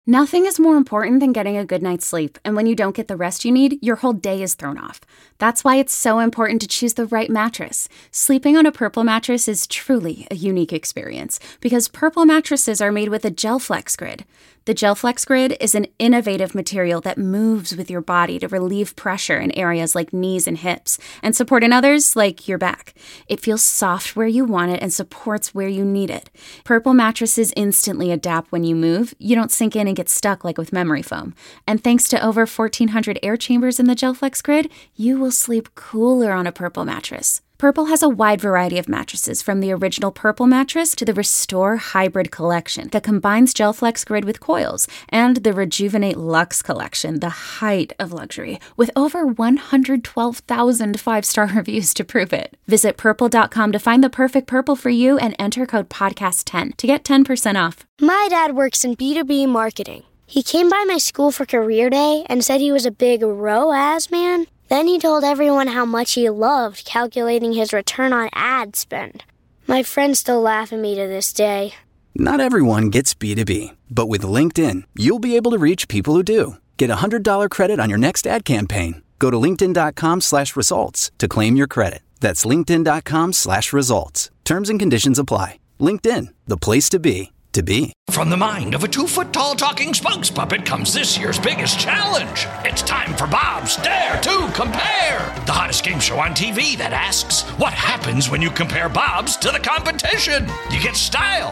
Nothing is more important than getting a good night's sleep, and when you don't get the rest you need, your whole day is thrown off. That's why it's so important to choose the right mattress. Sleeping on a Purple mattress is truly a unique experience, because Purple mattresses are made with a GelFlex Grid. The GelFlex Grid is an innovative material that moves with your body to relieve pressure in areas like knees and hips, and support in others like your back. It feels soft where you want it and supports where you need it. Purple mattresses instantly adapt when you move. You don't sink in and get stuck like with memory foam. And thanks to over 1,400 air chambers in the GelFlex Grid, you will sleep cooler on a Purple mattress. Purple has a wide variety of mattresses, from the original Purple mattress to the Restore Hybrid collection that combines GelFlex Grid with coils, and the Rejuvenate Luxe collection, the height of luxury, with over 112,000 five-star reviews to prove it. Visit purple.com to find the perfect Purple for you and enter code podcast10 to get 10% off. My dad works in B2B marketing. He came by my school for career day and said he was a big ROAS man. Then he told everyone how much he loved calculating his return on ad spend. My friends still laugh at me to this day. Not everyone gets B2B, but with LinkedIn, you'll be able to reach people who do. Get a $100 credit on your next ad campaign. Go to linkedin.com/results to claim your credit. That's linkedin.com/results. Terms and conditions apply. LinkedIn, the place to be, to be. From the mind of a 2-foot-tall talking spokes puppet comes this year's biggest challenge. It's time for Bob's Dare to Compare, the hottest game show on TV that asks, what happens when you compare Bob's to the competition? You get style.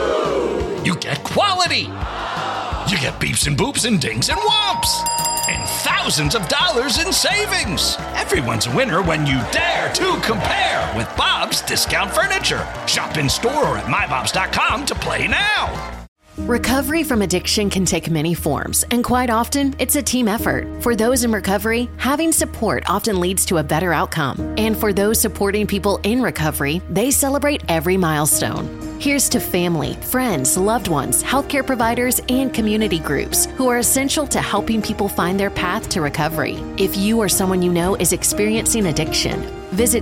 You get quality. You get beeps and boops and dings and whomps. And thousands of dollars in savings. Everyone's a winner when you dare to compare with Bob's Discount Furniture. Shop in store or at mybobs.com to play now. Recovery from addiction can take many forms, and quite often, it's a team effort. For those in recovery, having support often leads to a better outcome. And for those supporting people in recovery, they celebrate every milestone. Here's to family, friends, loved ones, healthcare providers, and community groups who are essential to helping people find their path to recovery. If you or someone you know is experiencing addiction, visit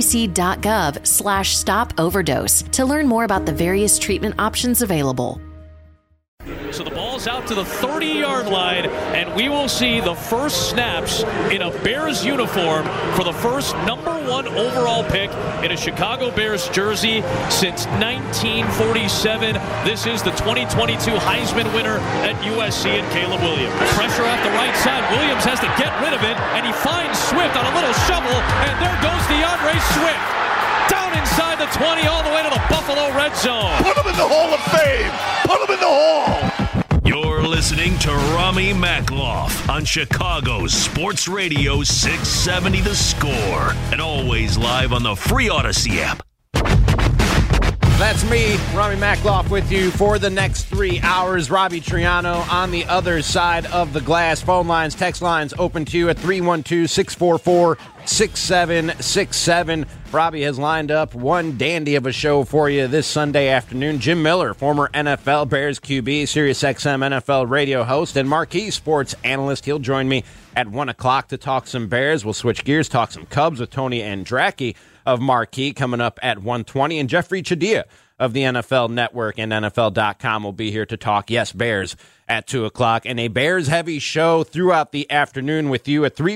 cdc.gov/stop overdose to learn more about the various treatment options available. So the ball's out to the 30-yard line, and we will see the first snaps in a Bears uniform for the first number 1 overall pick in a Chicago Bears jersey since 1947. This is the 2022 Heisman winner at USC and Caleb Williams. Pressure off the right side. Williams has to get rid of it, and he finds Swift on a little shovel, and there goes DeAndre Swift. Down inside the 20, all the way to the Buffalo red zone. Put him in the Hall of Fame. Put him in the Hall. You're listening to Rami Makloff on Chicago's Sports Radio 670 The Score, and always live on the free Odyssey app. That's me, Rami Makloff, with you for the next 3 hours. Robbie Triano on the other side of the glass. Phone lines, text lines open to you at 312-644-6767. Robbie has lined up one dandy of a show for you this Sunday afternoon. Jim Miller, former NFL Bears QB, SiriusXM NFL radio host, and marquee sports analyst. He'll join me at 1 o'clock to talk some Bears. We'll switch gears, talk some Cubs with Tony Andracki of Marquee coming up at 1:20. And Jeffrey Chadia of the NFL Network and NFL.com will be here to talk, yes, Bears at 2 o'clock. And a Bears-heavy show throughout the afternoon with you at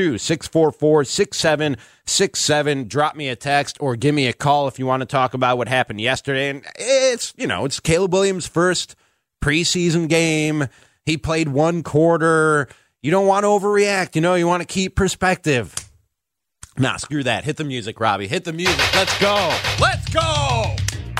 312-644-6767. Drop me a text or give me a call if you want to talk about what happened yesterday. And it's Caleb Williams' first preseason game. He played one quarter. You don't want to overreact. You want to keep perspective. Nah, screw that. Hit the music, Robbie. Hit the music. Let's go. Let's go.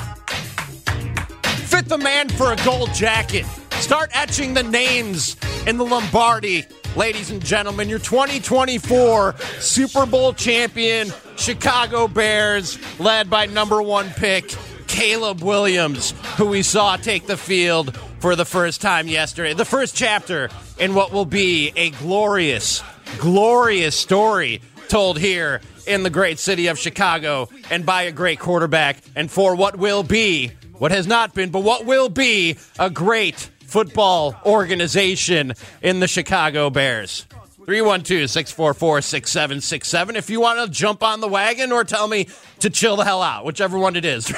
Fit the man for a gold jacket. Start etching the names in the Lombardi. Ladies and gentlemen, your 2024 Super Bowl champion Chicago Bears, led by number 1 pick Caleb Williams, who we saw take the field for the first time yesterday. The first chapter in what will be a glorious, glorious story told here in the great city of Chicago and by a great quarterback, and for what will be, what has not been, but what will be a great football organization in the Chicago Bears. 312-644-6767 if you want to jump on the wagon or tell me to chill the hell out, whichever one it is.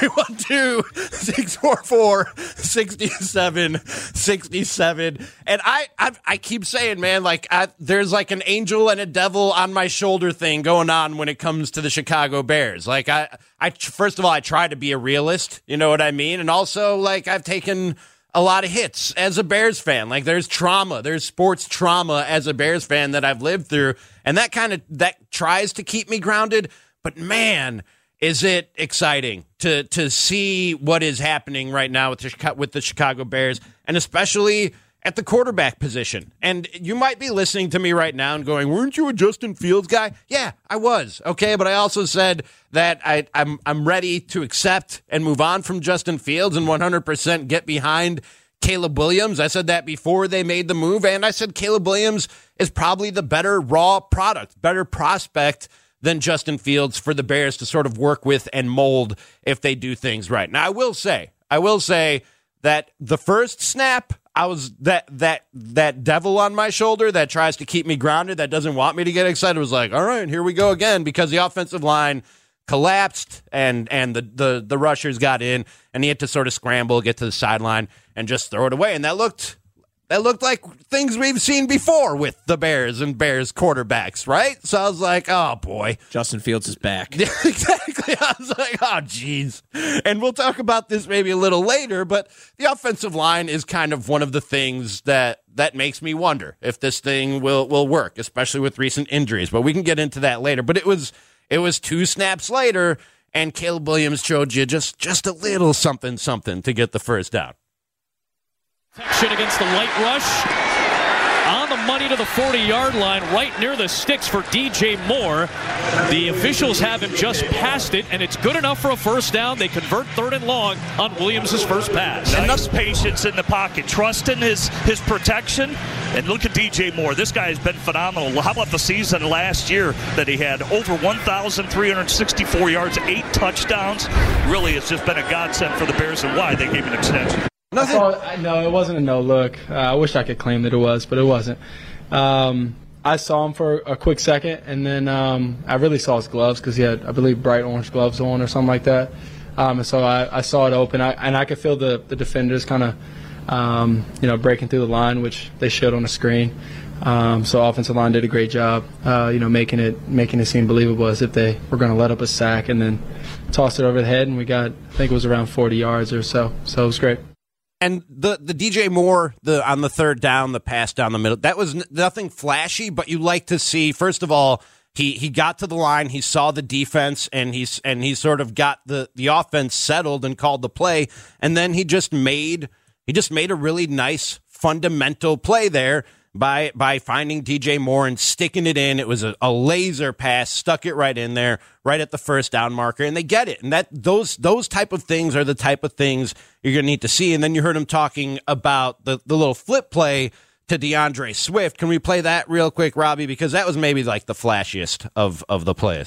312-644-6767. And I keep saying, man, like there's like an angel and a devil on my shoulder thing going on when it comes to the Chicago Bears. Like I first of all, I try to be a realist, you know what I mean? And also, like, I've taken a lot of hits as a Bears fan. Like, there's trauma, there's sports trauma as a Bears fan that I've lived through, and that tries to keep me grounded. But man, is it exciting to see what is happening right now with the Chicago Bears, and especially at the quarterback position. And you might be listening to me right now and going, weren't you a Justin Fields guy? Yeah, I was. Okay, but I also said that I'm ready to accept and move on from Justin Fields and 100% get behind Caleb Williams. I said that before they made the move, and I said Caleb Williams is probably the better raw product, better prospect than Justin Fields for the Bears to sort of work with and mold if they do things right. Now, I will say that the first snap, I was that devil on my shoulder that tries to keep me grounded, that doesn't want me to get excited, was like, all right, here we go again, because the offensive line collapsed and the rushers got in, and he had to sort of scramble, get to the sideline, and just throw it away. And that looked like things we've seen before with the Bears and Bears quarterbacks, right? So I was like, oh, boy. Justin Fields is back. Yeah, exactly. I was like, oh, geez. And we'll talk about this maybe a little later, but the offensive line is kind of one of the things that makes me wonder if this thing will work, especially with recent injuries. But we can get into that later. But it was 2 snaps later, and Caleb Williams showed you just a little something to get the first down. Protection against the light rush. On the money to the 40-yard line, right near the sticks for DJ Moore. The officials have him just past it, and it's good enough for a first down. They convert 3rd and long on Williams' first pass. Nice patience in the pocket, trusting his protection. And look at DJ Moore. This guy has been phenomenal. How about the season last year that he had over 1,364 yards, 8 touchdowns? Really, it's just been a godsend for the Bears, and why they gave him an extension. No, it wasn't a no look. I wish I could claim that it was, but it wasn't. I saw him for a quick second, and then I really saw his gloves because he had, I believe, bright orange gloves on or something like that. And so I saw it open, and I could feel the defenders kind of, breaking through the line, which they showed on the screen. So offensive line did a great job, making it seem believable as if they were going to let up a sack and then toss it over the head, and we got, I think it was around 40 yards or so. So it was great. And the DJ Moore, on the 3rd down, the pass down the middle, that was nothing flashy, but you like to see, first of all, he got to the line, he saw the defense, and he sort of got the offense settled and called the play, and then he just made a really nice fundamental play there by finding DJ Moore and sticking it in. It was a laser pass, stuck it right in there, right at the first down marker, and they get it. And those type of things are the type of things you're going to need to see. And then you heard him talking about the little flip play to DeAndre Swift. Can we play that real quick, Robbie? Because that was maybe like the flashiest of the plays.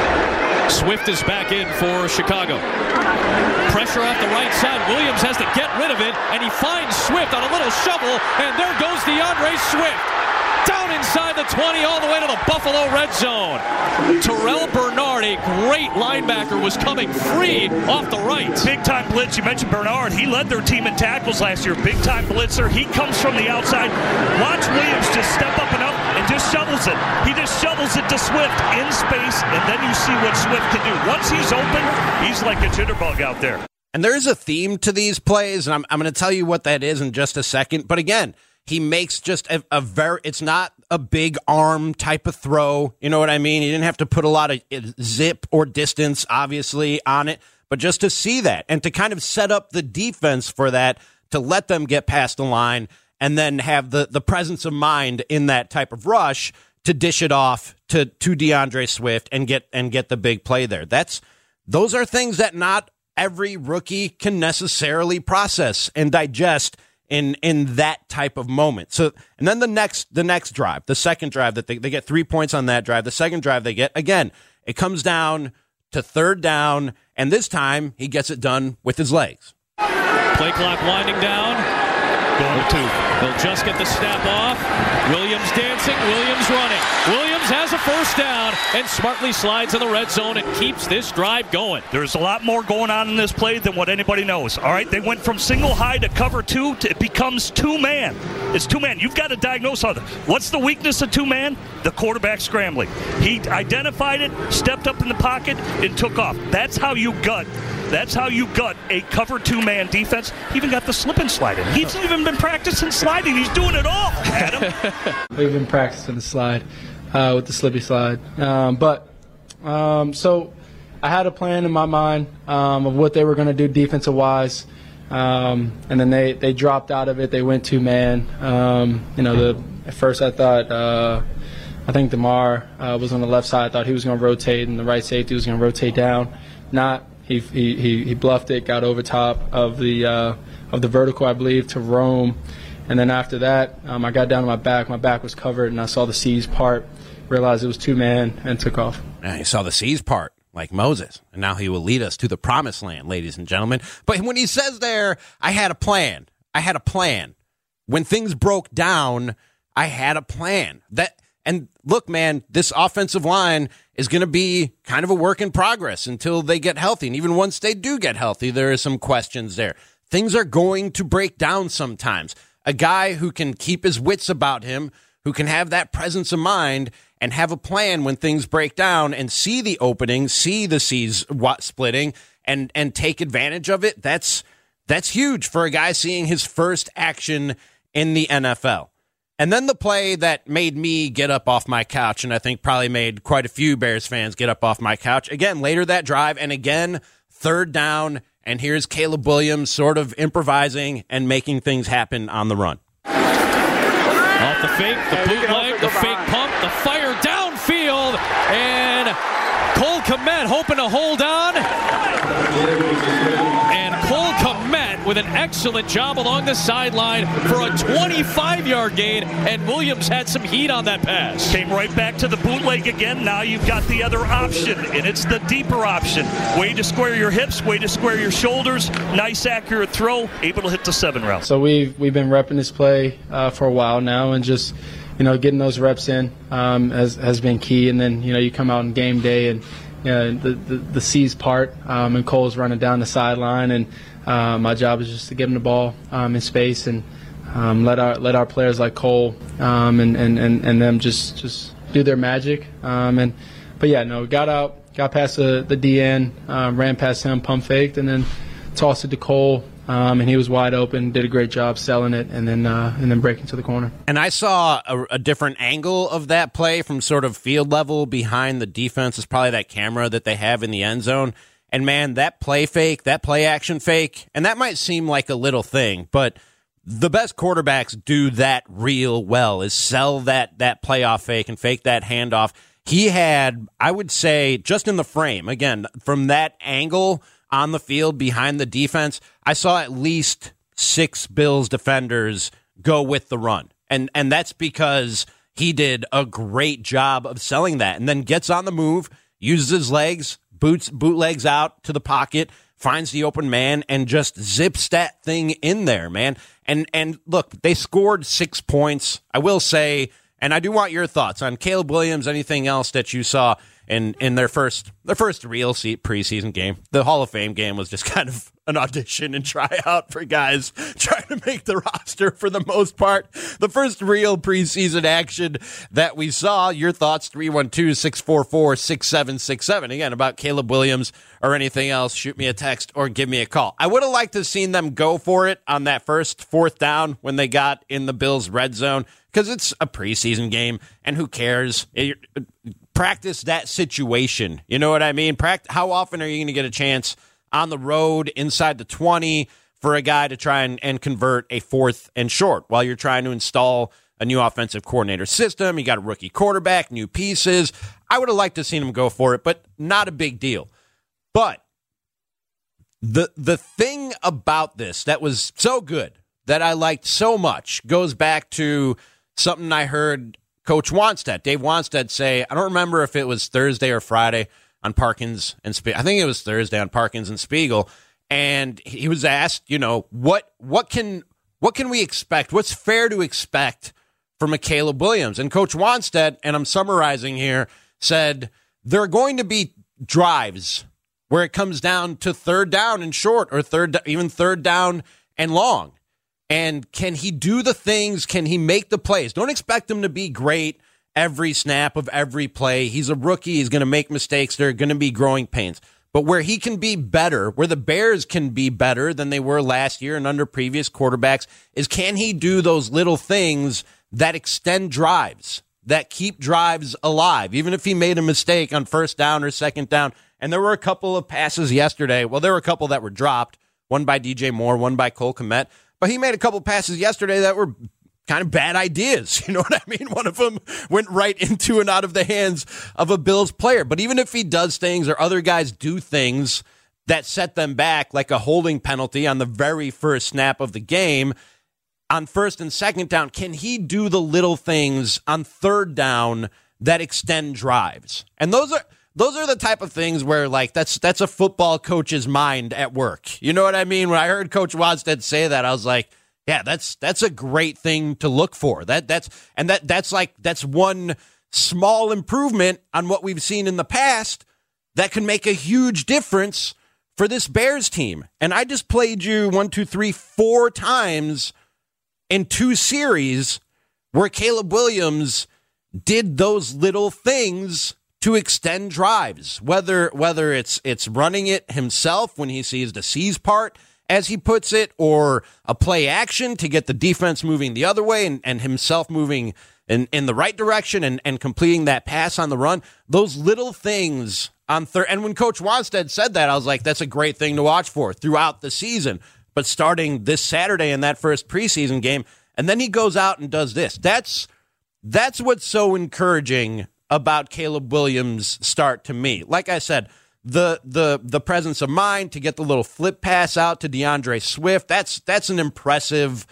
Swift is back in for Chicago. Pressure off the right side. Williams has to get rid of it, and he finds Swift on a little shovel, and there goes DeAndre Swift. Down inside the 20, all the way to the Buffalo red zone. Terrell Bernard, a great linebacker, was coming free off the right. Big-time blitz. You mentioned Bernard. He led their team in tackles last year. Big-time blitzer. He comes from the outside. Watch Williams just step up and up and just shovels it. He just shovels it to Swift in space, and then you see what Swift can do. Once he's open, he's like a jitterbug out there. And there is a theme to these plays, and I'm going to tell you what that is in just a second. But again, he makes just a very, it's not a big arm type of throw. You know what I mean? He didn't have to put a lot of zip or distance, obviously, on it. But just to see that and to kind of set up the defense for that, to let them get past the line and then have the presence of mind in that type of rush to dish it off to DeAndre Swift and get the big play there. Those are things that not every rookie can necessarily process and digest in that type of moment. So, and then the next drive, the second drive that they get 3 points on that drive. The second drive they get, again, it comes down to 3rd down, and this time he gets it done with his legs. Play clock winding down. Going to 2. They'll just get the snap off. Williams dancing. Williams running. Williams has a first down and smartly slides in the red zone and keeps this drive going. There's a lot more going on in this play than what anybody knows. All right, they went from single high to cover 2. It becomes 2-man. It's 2-man. You've got to diagnose other. What's the weakness of 2-man? The quarterback scrambling. He identified it, stepped up in the pocket, and took off. That's how you gut. That's how you gut a cover 2-man defense. He even got the slip and slide in. He's even been practicing sliding. He's doing it all, Adam. We've been practicing the slide with the slippy slide. So I had a plan in my mind of what they were going to do defensive-wise. And then they dropped out of it. They went 2-man. At first I thought I think DeMar was on the left side. I thought he was going to rotate, and the right safety was going to rotate down. Not. He bluffed it, got over top of the vertical, I believe, to roam. And then after that, I got down to my back. My back was covered, and I saw the C's part, realized it was 2-man, and took off. Yeah, he saw the C's part, like Moses, and now he will lead us to the promised land, ladies and gentlemen. But when he says there, I had a plan. When things broke down, I had a plan. And look, man, this offensive line is going to be kind of a work in progress until they get healthy. And even once they do get healthy, there are some questions there. Things are going to break down sometimes. A guy who can keep his wits about him, who can have that presence of mind and have a plan when things break down and see the opening, see the C's splitting, and take advantage of it, that's huge for a guy seeing his first action in the NFL. And then the play that made me get up off my couch, and I think probably made quite a few Bears fans get up off my couch, again, later that drive, and again, 3rd down, and here's Caleb Williams sort of improvising and making things happen on the run. Off the fake, the bootleg, the fake pump, the fire downfield, and Cole Kmet hoping to hold on. And Cole Kmet with an excellent job along the sideline for a 25-yard gain, and Williams had some heat on that pass. Came right back to the bootleg again. Now you've got the other option, and it's the deeper option. Way to square your hips, way to square your shoulders. Nice, accurate throw, able to hit the 7 route. So we've been repping this play for a while now, and just getting those reps in has been key. And then you come out on game day and the C's part, and Cole's running down the sideline, and my job is just to get him the ball in space and let our players like Cole and them just do their magic. We got out, got past the DN, ran past him, pump faked, and then tossed it to Cole. And he was wide open, did a great job selling it, and then breaking to the corner. And I saw a different angle of that play from sort of field level behind the defense. It's probably that camera that they have in the end zone. And, man, that play fake, that play action fake, and that might seem like a little thing, but the best quarterbacks do that real well, is sell that playoff fake and fake that handoff. He had, I would say, just in the frame, again, from that angle on the field behind the defense, I saw at least 6 Bills defenders go with the run. And that's because he did a great job of selling that, and then gets on the move, uses his legs, bootlegs out to the pocket, finds the open man, and just zips that thing in there, man. And look, they scored 6 points. I will say, and I do want your thoughts on Caleb Williams, anything else that you saw in their first real preseason game. The Hall of Fame game was just kind of an audition and tryout for guys trying to make the roster for the most part. The first real preseason action that we saw. Your thoughts, 312-644-6767. Again, about Caleb Williams or anything else, shoot me a text or give me a call. I would have liked to have seen them go for it on that first 4th down when they got in the Bills' red zone, because it's a preseason game, and who cares? Practice that situation. You know what I mean? How often are you going to get a chance on the road inside the 20 for a guy to try and convert a 4th and short while you're trying to install a new offensive coordinator system? You got a rookie quarterback, new pieces. I would have liked to have seen him go for it, but not a big deal. But the thing about this that was so good, that I liked so much, goes back to something I heard Coach Wannstedt, Dave Wannstedt, say, I don't remember if it was Thursday or Friday on Parkins and Spiegel. I think it was Thursday on Parkins and Spiegel. And he was asked, what can what can we expect? What's fair to expect from a Caleb Williams? And Coach Wannstedt, and I'm summarizing here, said there are going to be drives where it comes down to third down and short, or even third down and long. And can he do the things? Can he make the plays? Don't expect him to be great every snap of every play. He's a rookie. He's going to make mistakes. There are going to be growing pains. But where he can be better, where the Bears can be better than they were last year and under previous quarterbacks, is can he do those little things that extend drives, that keep drives alive, even if he made a mistake on first down or second down. And there were a couple of passes yesterday. Well, there were a couple that were dropped, one by DJ Moore, one by Cole Kmet. But he made a couple passes yesterday that were kind of bad ideas. You know what I mean? One of them went right into and out of the hands of a Bills player. But even if he does things or other guys do things that set them back, like a holding penalty on the very first snap of the game, on first and second down, can he do the little things on third down that extend drives? And those are the type of things where, like, that's a football coach's mind at work. You know what I mean? When I heard Coach Wannstedt say that, I was like, yeah, that's a great thing to look for. That's one small improvement on what we've seen in the past that can make a huge difference for this Bears team. And I just played you 4 times in 2 series where Caleb Williams did those little things to extend drives, whether it's running it himself when he sees the C's part, as he puts it, or a play action to get the defense moving the other way and himself moving in the right direction and completing that pass on the run. Those little things on third. And when Coach Wannstedt said that, I was like, that's a great thing to watch for throughout the season. But starting this Saturday in that first preseason game, and then he goes out and does this. That's what's so encouraging about Caleb Williams' start to me. Like I said, the presence of mind to get the little flip pass out to DeAndre Swift, that's an impressive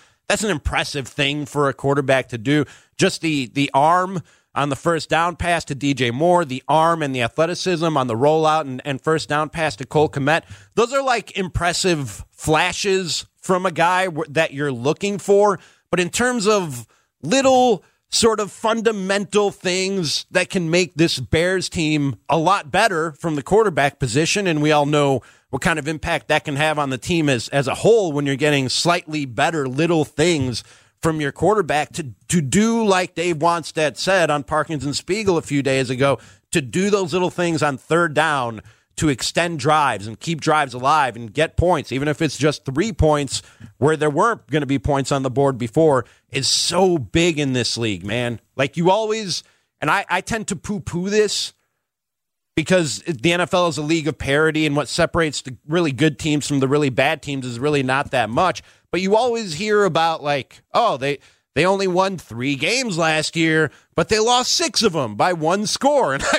thing for a quarterback to do. Just the arm on the first down pass to DJ Moore, the arm and the athleticism on the rollout and first down pass to Cole Kmet. Those are like impressive flashes from a guy that you're looking for. But in terms of little sort of fundamental things that can make this Bears team a lot better from the quarterback position, and we all know what kind of impact that can have on the team as a whole when you're getting slightly better little things from your quarterback, to do like Dave Wannstedt said on Parkins and Spiegel a few days ago, to do those little things on third down to extend drives and keep drives alive and get points, even if it's just 3 points where there weren't going to be points on the board before, is so big in this league, man. Like you always, and I tend to poo-poo this because the NFL is a league of parity, and what separates the really good teams from the really bad teams is really not that much. But you always hear about, like, oh, they only won 3 games last year, but they lost 6 of them by 1 score. And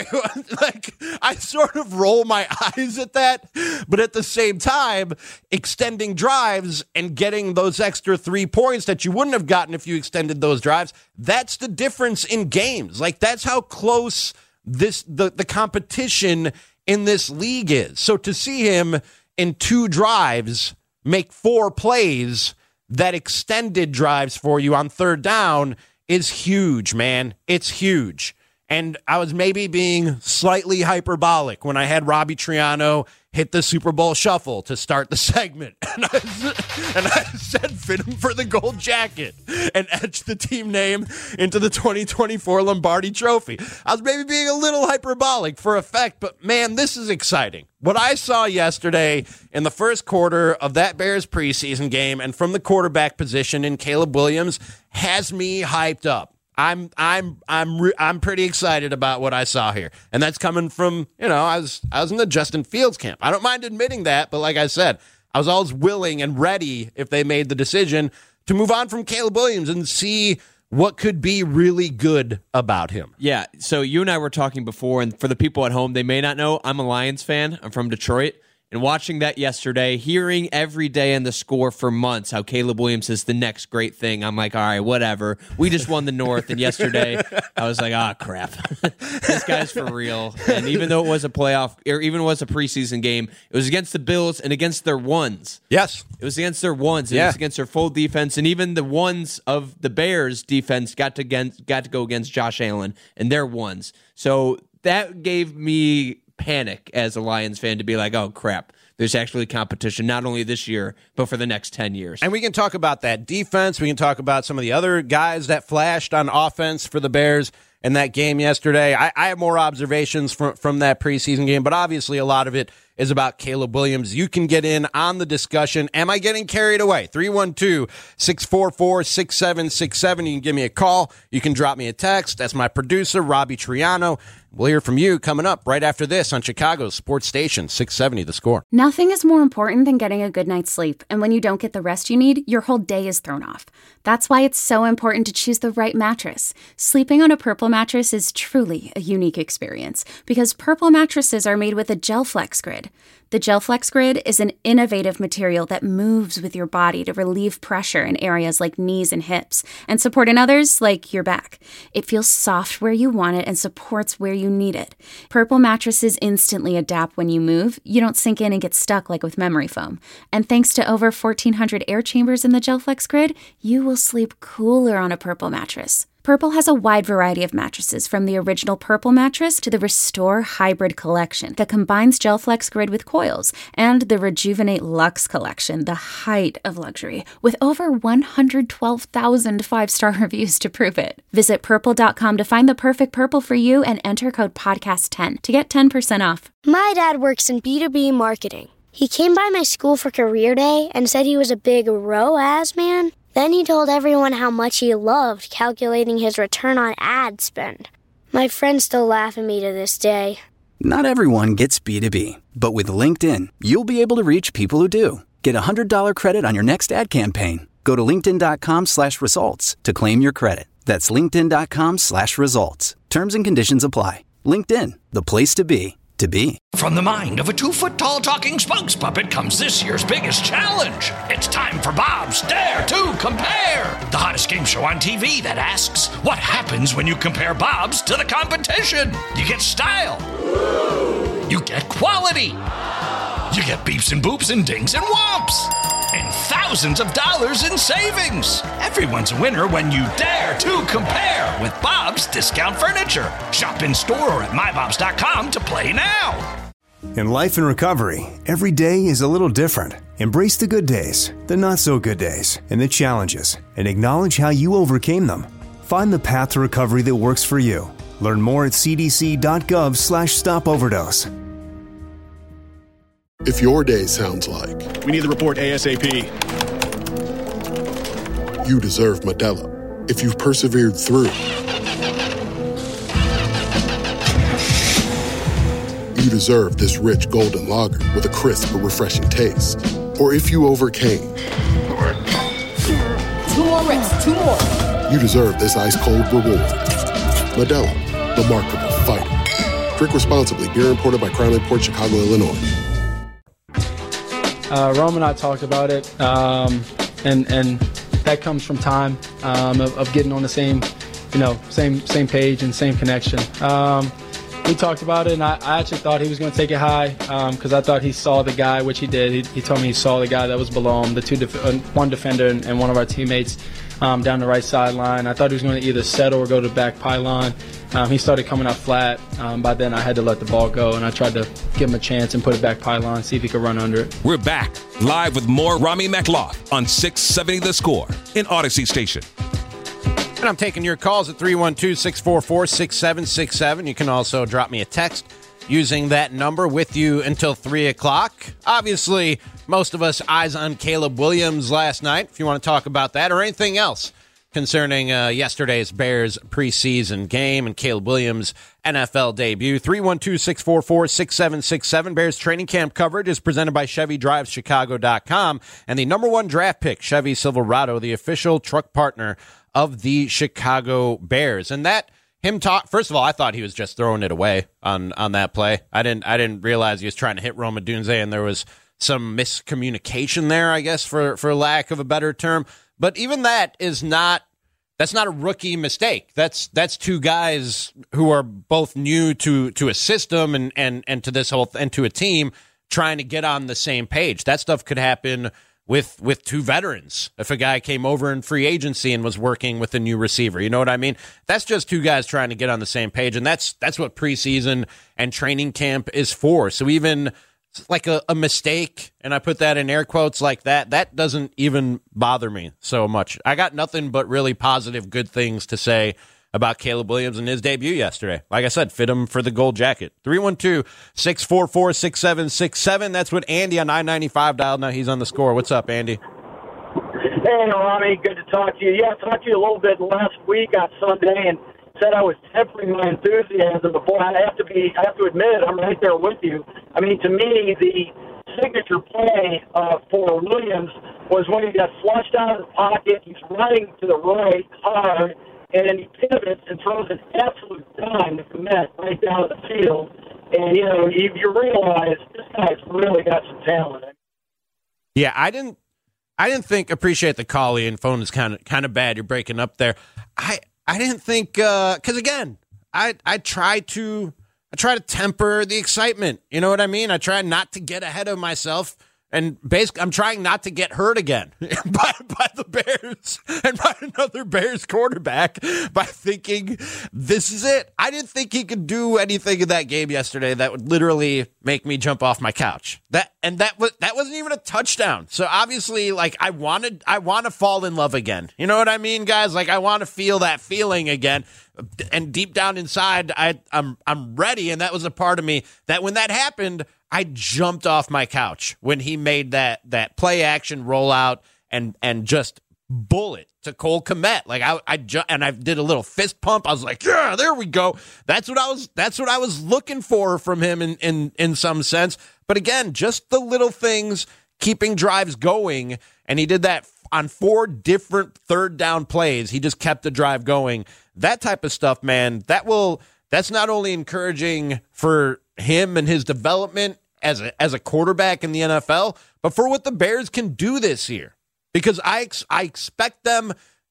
I sort of roll my eyes at that. But at the same time, extending drives and getting those extra 3 points that you wouldn't have gotten if you extended those drives, that's the difference in games. Like, that's how close the competition in this league is. So to see him in 2 drives make 4 plays that extended drives for you on third down is huge, man. It's huge. And I was maybe being slightly hyperbolic when I had Robbie Triano hit the Super Bowl shuffle to start the segment. And I said, fit him for the gold jacket and etch the team name into the 2024 Lombardi Trophy. I was maybe being a little hyperbolic for effect, but man, this is exciting. What I saw yesterday in the first quarter of that Bears preseason game and from the quarterback position in Caleb Williams has me hyped up. I'm pretty excited about what I saw here. And that's coming from, I was in the Justin Fields camp. I don't mind admitting that, but like I said, I was always willing and ready if they made the decision to move on from Caleb Williams and see what could be really good about him. Yeah, so you and I were talking before, and for the people at home, they may not know, I'm a Lions fan. I'm from Detroit. And watching that yesterday, hearing every day in the score for months how Caleb Williams is the next great thing, I'm like, all right, whatever. We just won the North, and yesterday I was like, crap. This guy's for real. And even though it was a playoff, or even it was a preseason game, it was against the Bills and against their ones. Yes. It was against their ones. It was against their full defense, and even the ones of the Bears defense got to go against Josh Allen and their ones. So that gave me panic as a Lions fan to be like, oh crap, there's actually competition not only this year but for the next 10 years. And we can talk about that defense. We can talk about some of the other guys that flashed on offense for the Bears in that game yesterday. I have more observations from that preseason game, but obviously a lot of it is about Caleb Williams. You can get in on the discussion. Am I getting carried away? 312-644-6767. You can give me a call. You can drop me a text. That's my producer, Robbie Triano. We'll hear from you coming up right after this on Chicago's Sports Station, 670 The Score. Nothing is more important than getting a good night's sleep, and when you don't get the rest you need, your whole day is thrown off. That's why it's so important to choose the right mattress. Sleeping on a Purple mattress is truly a unique experience, because Purple mattresses are made with a GelFlex Grid. The GelFlex Grid is an innovative material that moves with your body to relieve pressure in areas like knees and hips, and support in others like your back. It feels soft where you want it and supports where you need it. Purple mattresses instantly adapt when you move. You don't sink in and get stuck like with memory foam. And thanks to over 1,400 air chambers in the GelFlex Grid, you will sleep cooler on a Purple mattress. Purple has a wide variety of mattresses, from the original Purple mattress to the Restore Hybrid collection that combines GelFlex Grid with coils, and the Rejuvenate Luxe collection, the height of luxury, with over 112,000 five-star reviews to prove it. Visit Purple.com to find the perfect Purple for you and enter code PODCAST10 to get 10% off. My dad works in B2B marketing. He came by my school for career day and said he was a big ROAS man. Then he told everyone how much he loved calculating his return on ad spend. My friends still laugh at me to this day. Not everyone gets B2B, but with LinkedIn, you'll be able to reach people who do. Get a $100 credit on your next ad campaign. Go to linkedin.com/results to claim your credit. That's linkedin.com/results. Terms and conditions apply. LinkedIn, the place to be. From the mind of a 2-foot-tall talking spokes puppet comes this year's biggest challenge. It's time for Bob's Dare to Compare, the hottest game show on TV that asks, what happens when you compare Bob's to the competition? You get style. You get quality. You get beeps and boops and dings and whomps. And thousands of dollars in savings. Everyone's a winner when you dare to compare with Bob's Discount Furniture. Shop in store or at mybobs.com to play now. In life and recovery, every day is a little different. Embrace the good days, the not so good days, and the challenges, and acknowledge how you overcame them. Find the path to recovery that works for you. Learn more at cdc.gov/stopoverdose. If your day sounds like, we need the report ASAP, you deserve Modelo. If you've persevered through, you deserve this rich golden lager with a crisp but refreshing taste. Or if you overcame, 2 more reps, 2 more. You deserve this ice cold reward. Modelo, the mark of a fighter. Drink responsibly. Beer imported by Crown Port Chicago, Illinois. Rome and I talked about it, and that comes from time of getting on the same page and same connection. We talked about it, and I actually thought he was going to take it high because I thought he saw the guy, which he did. He told me he saw the guy that was below him, one defender and one of our teammates down the right sideline. I thought he was going to either settle or go to the back pylon. He started coming up flat. By then, I had to let the ball go, and I tried to give him a chance and put it back pylon, see if he could run under it. We're back live with more Rami Makloff on 670 The Score in Odyssey Station. And I'm taking your calls at 312-644-6767. You can also drop me a text using that number with you until 3 o'clock. Obviously, most of us eyes on Caleb Williams last night, if you want to talk about that or anything else concerning yesterday's Bears preseason game and Caleb Williams' NFL debut. 312-644-6767. Bears training camp coverage is presented by ChevyDrivesChicago.com and the #1 draft pick, Chevy Silverado, the official truck partner of the Chicago Bears. And that First of all, I thought he was just throwing it away on that play. I didn't realize he was trying to hit Rome Odunze, and there was some miscommunication there, I guess, for lack of a better term. But even that's not a rookie mistake. That's two guys who are both new to a system and to this whole and to a team trying to get on the same page. That stuff could happen with two veterans. If a guy came over in free agency and was working with a new receiver, you know what I mean? That's just two guys trying to get on the same page, and that's what preseason and training camp is for. So even like a mistake, and I put that in air quotes like that doesn't even bother me so much. I got nothing but really positive, good things to say about Caleb Williams and his debut yesterday. Like I said, fit him for the gold jacket. 312-644-6767. That's what Andy on I-95 dialed. Now he's on the score. What's up, Andy? Hey, Ronnie. Good to talk to you. Yeah, I talked to you a little bit last week on Sunday and said I was tempering my enthusiasm. But boy, I have to admit, I'm right there with you. I mean, to me, the signature play for Williams was when he got flushed out of the pocket. He's running to the right hard, and then he pivots and throws an absolute dime to Kmet right down the field. And, you know, you realize this guy's really got some talent. Yeah, I didn't appreciate the call, Ian. Phone is kind of bad. You're breaking up there. I didn't think, because again, I try to temper the excitement. You know what I mean? I try not to get ahead of myself, and basically, I'm trying not to get hurt again by the Bears and by another Bears quarterback by thinking this is it. I didn't think he could do anything in that game yesterday that would literally make me jump off my couch. That wasn't even a touchdown. So obviously, like I want to fall in love again. You know what I mean, guys? Like I want to feel that feeling again. And deep down inside, I'm ready, and that was a part of me that when that happened, I jumped off my couch when he made that play action rollout and just bullet to Cole Kmet. Like I did a little fist pump. I was like, yeah, there we go. That's what I was looking for from him in some sense. But again, just the little things keeping drives going, and he did that on 4 different third down plays. He just kept the drive going. That type of stuff, man, that's not only encouraging for him and his development as a quarterback in the NFL, but for what the Bears can do this year. Because I expect them,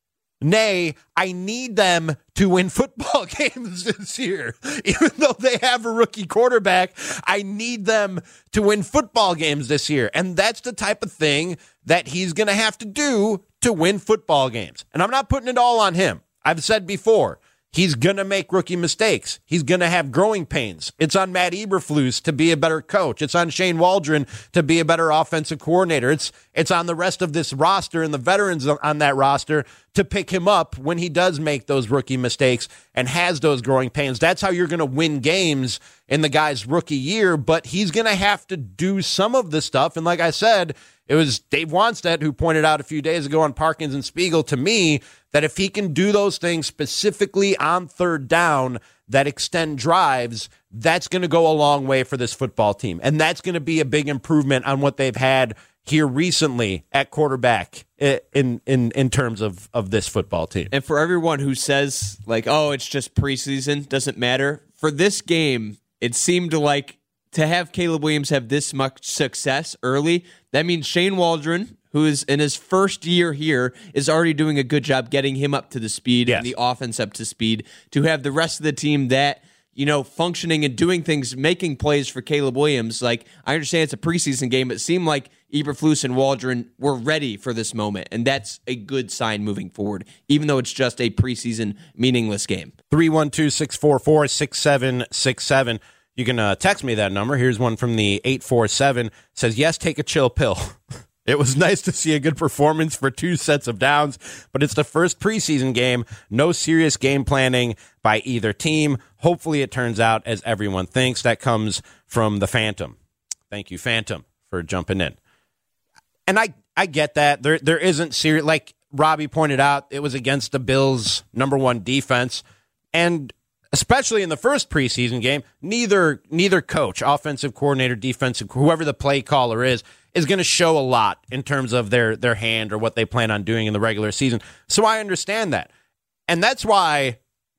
I need them to win football games this year. Even though they have a rookie quarterback, I need them to win football games this year. And that's the type of thing that he's going to have to do to win football games. And I'm not putting it all on him. I've said before, he's going to make rookie mistakes. He's going to have growing pains. It's on Matt Eberflus to be a better coach. It's on Shane Waldron to be a better offensive coordinator. It's on the rest of this roster and the veterans on that roster to pick him up when he does make those rookie mistakes and has those growing pains. That's how you're going to win games in the guy's rookie year, but he's going to have to do some of the stuff. And like I said, it was Dave Wanstead who pointed out a few days ago on Parkins and Spiegel to me that if he can do those things specifically on third down that extend drives, that's going to go a long way for this football team. And that's going to be a big improvement on what they've had here recently at quarterback in terms of this football team. And for everyone who says, like, oh, it's just preseason, doesn't matter, for this game, it seemed like to have Caleb Williams have this much success early, that means Shane Waldron, who is in his first year here, is already doing a good job getting him up to the speed and the offense up to speed. To have the rest of the team that, you know, functioning and doing things, making plays for Caleb Williams. Like, I understand it's a preseason game, but it seemed like Eberflus and Waldron were ready for this moment, and that's a good sign moving forward, even though it's just a preseason meaningless game. 312-644-6767. You can text me that number. Here's one from the 847. It says, yes, take a chill pill. It was nice to see a good performance for 2 sets of downs, but it's the first preseason game. No serious game planning by either team. Hopefully it turns out as everyone thinks. That comes from the Phantom. Thank you, Phantom, for jumping in. And I get that. There isn't serious, like Robbie pointed out, it was against the Bills' number 1 defense. And especially in the first preseason game, neither coach, offensive coordinator, defensive, whoever the play caller is going to show a lot in terms of their hand or what they plan on doing in the regular season. So I understand that. And that's why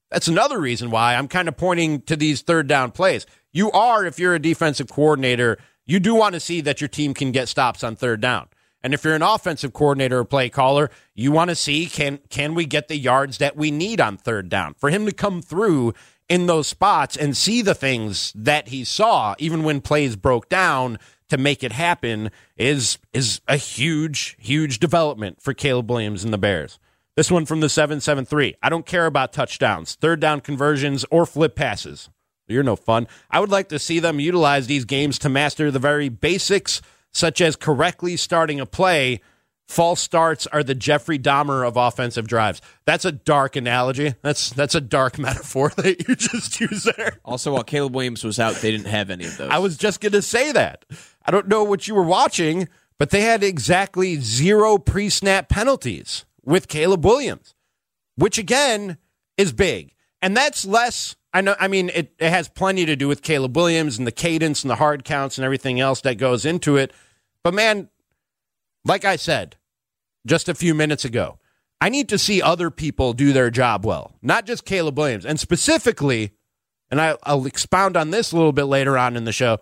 That's another reason why I'm kind of pointing to these third down plays. You are, if you're a defensive coordinator, you do want to see that your team can get stops on third down. And if you're an offensive coordinator or play caller, you want to see, can we get the yards that we need on third down? For him to come through in those spots and see the things that he saw, even when plays broke down, to make it happen is a huge, huge development for Caleb Williams and the Bears. This one from the 773. I don't care about touchdowns, third down conversions, or flip passes. You're no fun. I would like to see them utilize these games to master the very basics, such as correctly starting a play. False starts are the Jeffrey Dahmer of offensive drives. That's a dark analogy. That's a dark metaphor that you just used there. Also, while Caleb Williams was out, they didn't have any of those. I was just going to say that. I don't know what you were watching, but they had exactly 0 pre-snap penalties with Caleb Williams, which, again, is big. And that's less... it has plenty to do with Caleb Williams and the cadence and the hard counts and everything else that goes into it. But, man, like I said just a few minutes ago, I need to see other people do their job well, not just Caleb Williams. And specifically, and I'll expound on this a little bit later on in the show,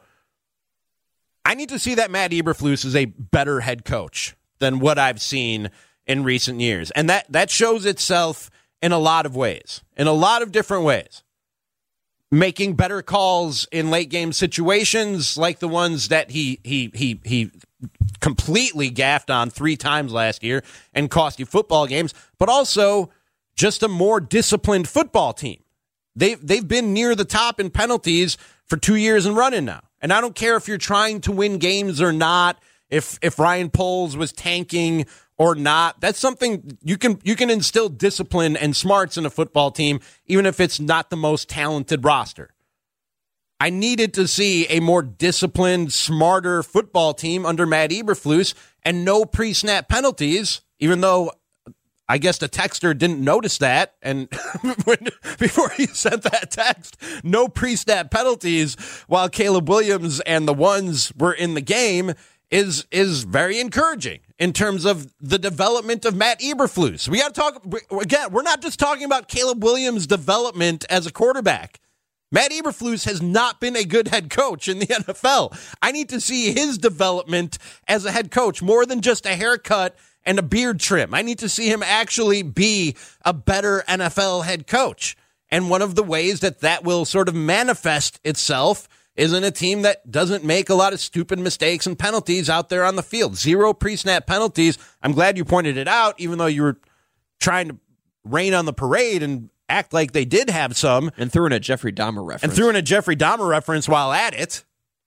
I need to see that Matt Eberflus is a better head coach than what I've seen in recent years. And that shows itself in a lot of ways, in a lot of different ways. Making better calls in late game situations like the ones that he completely gaffed on 3 times last year and cost you football games, but also just a more disciplined football team. They've been near the top in penalties for 2 years and running now. And I don't care if you're trying to win games or not, if Ryan Poles was tanking or not. That's something you can instill discipline and smarts in a football team, even if it's not the most talented roster. I needed to see a more disciplined, smarter football team under Matt Eberflus and no pre-snap penalties, even though I guess the texter didn't notice that. And before he sent that text, no pre-snap penalties while Caleb Williams and the ones were in the game is very encouraging in terms of the development of Matt Eberflus. We got to talk, again, we're not just talking about Caleb Williams' development as a quarterback. Matt Eberflus has not been a good head coach in the NFL. I need to see his development as a head coach more than just a haircut and a beard trim. I need to see him actually be a better NFL head coach. And one of the ways that will sort of manifest itself is in a team that doesn't make a lot of stupid mistakes and penalties out there on the field. 0 pre-snap penalties. I'm glad you pointed it out, even though you were trying to rain on the parade and act like they did have some. And threw in a Jeffrey Dahmer reference. While at it.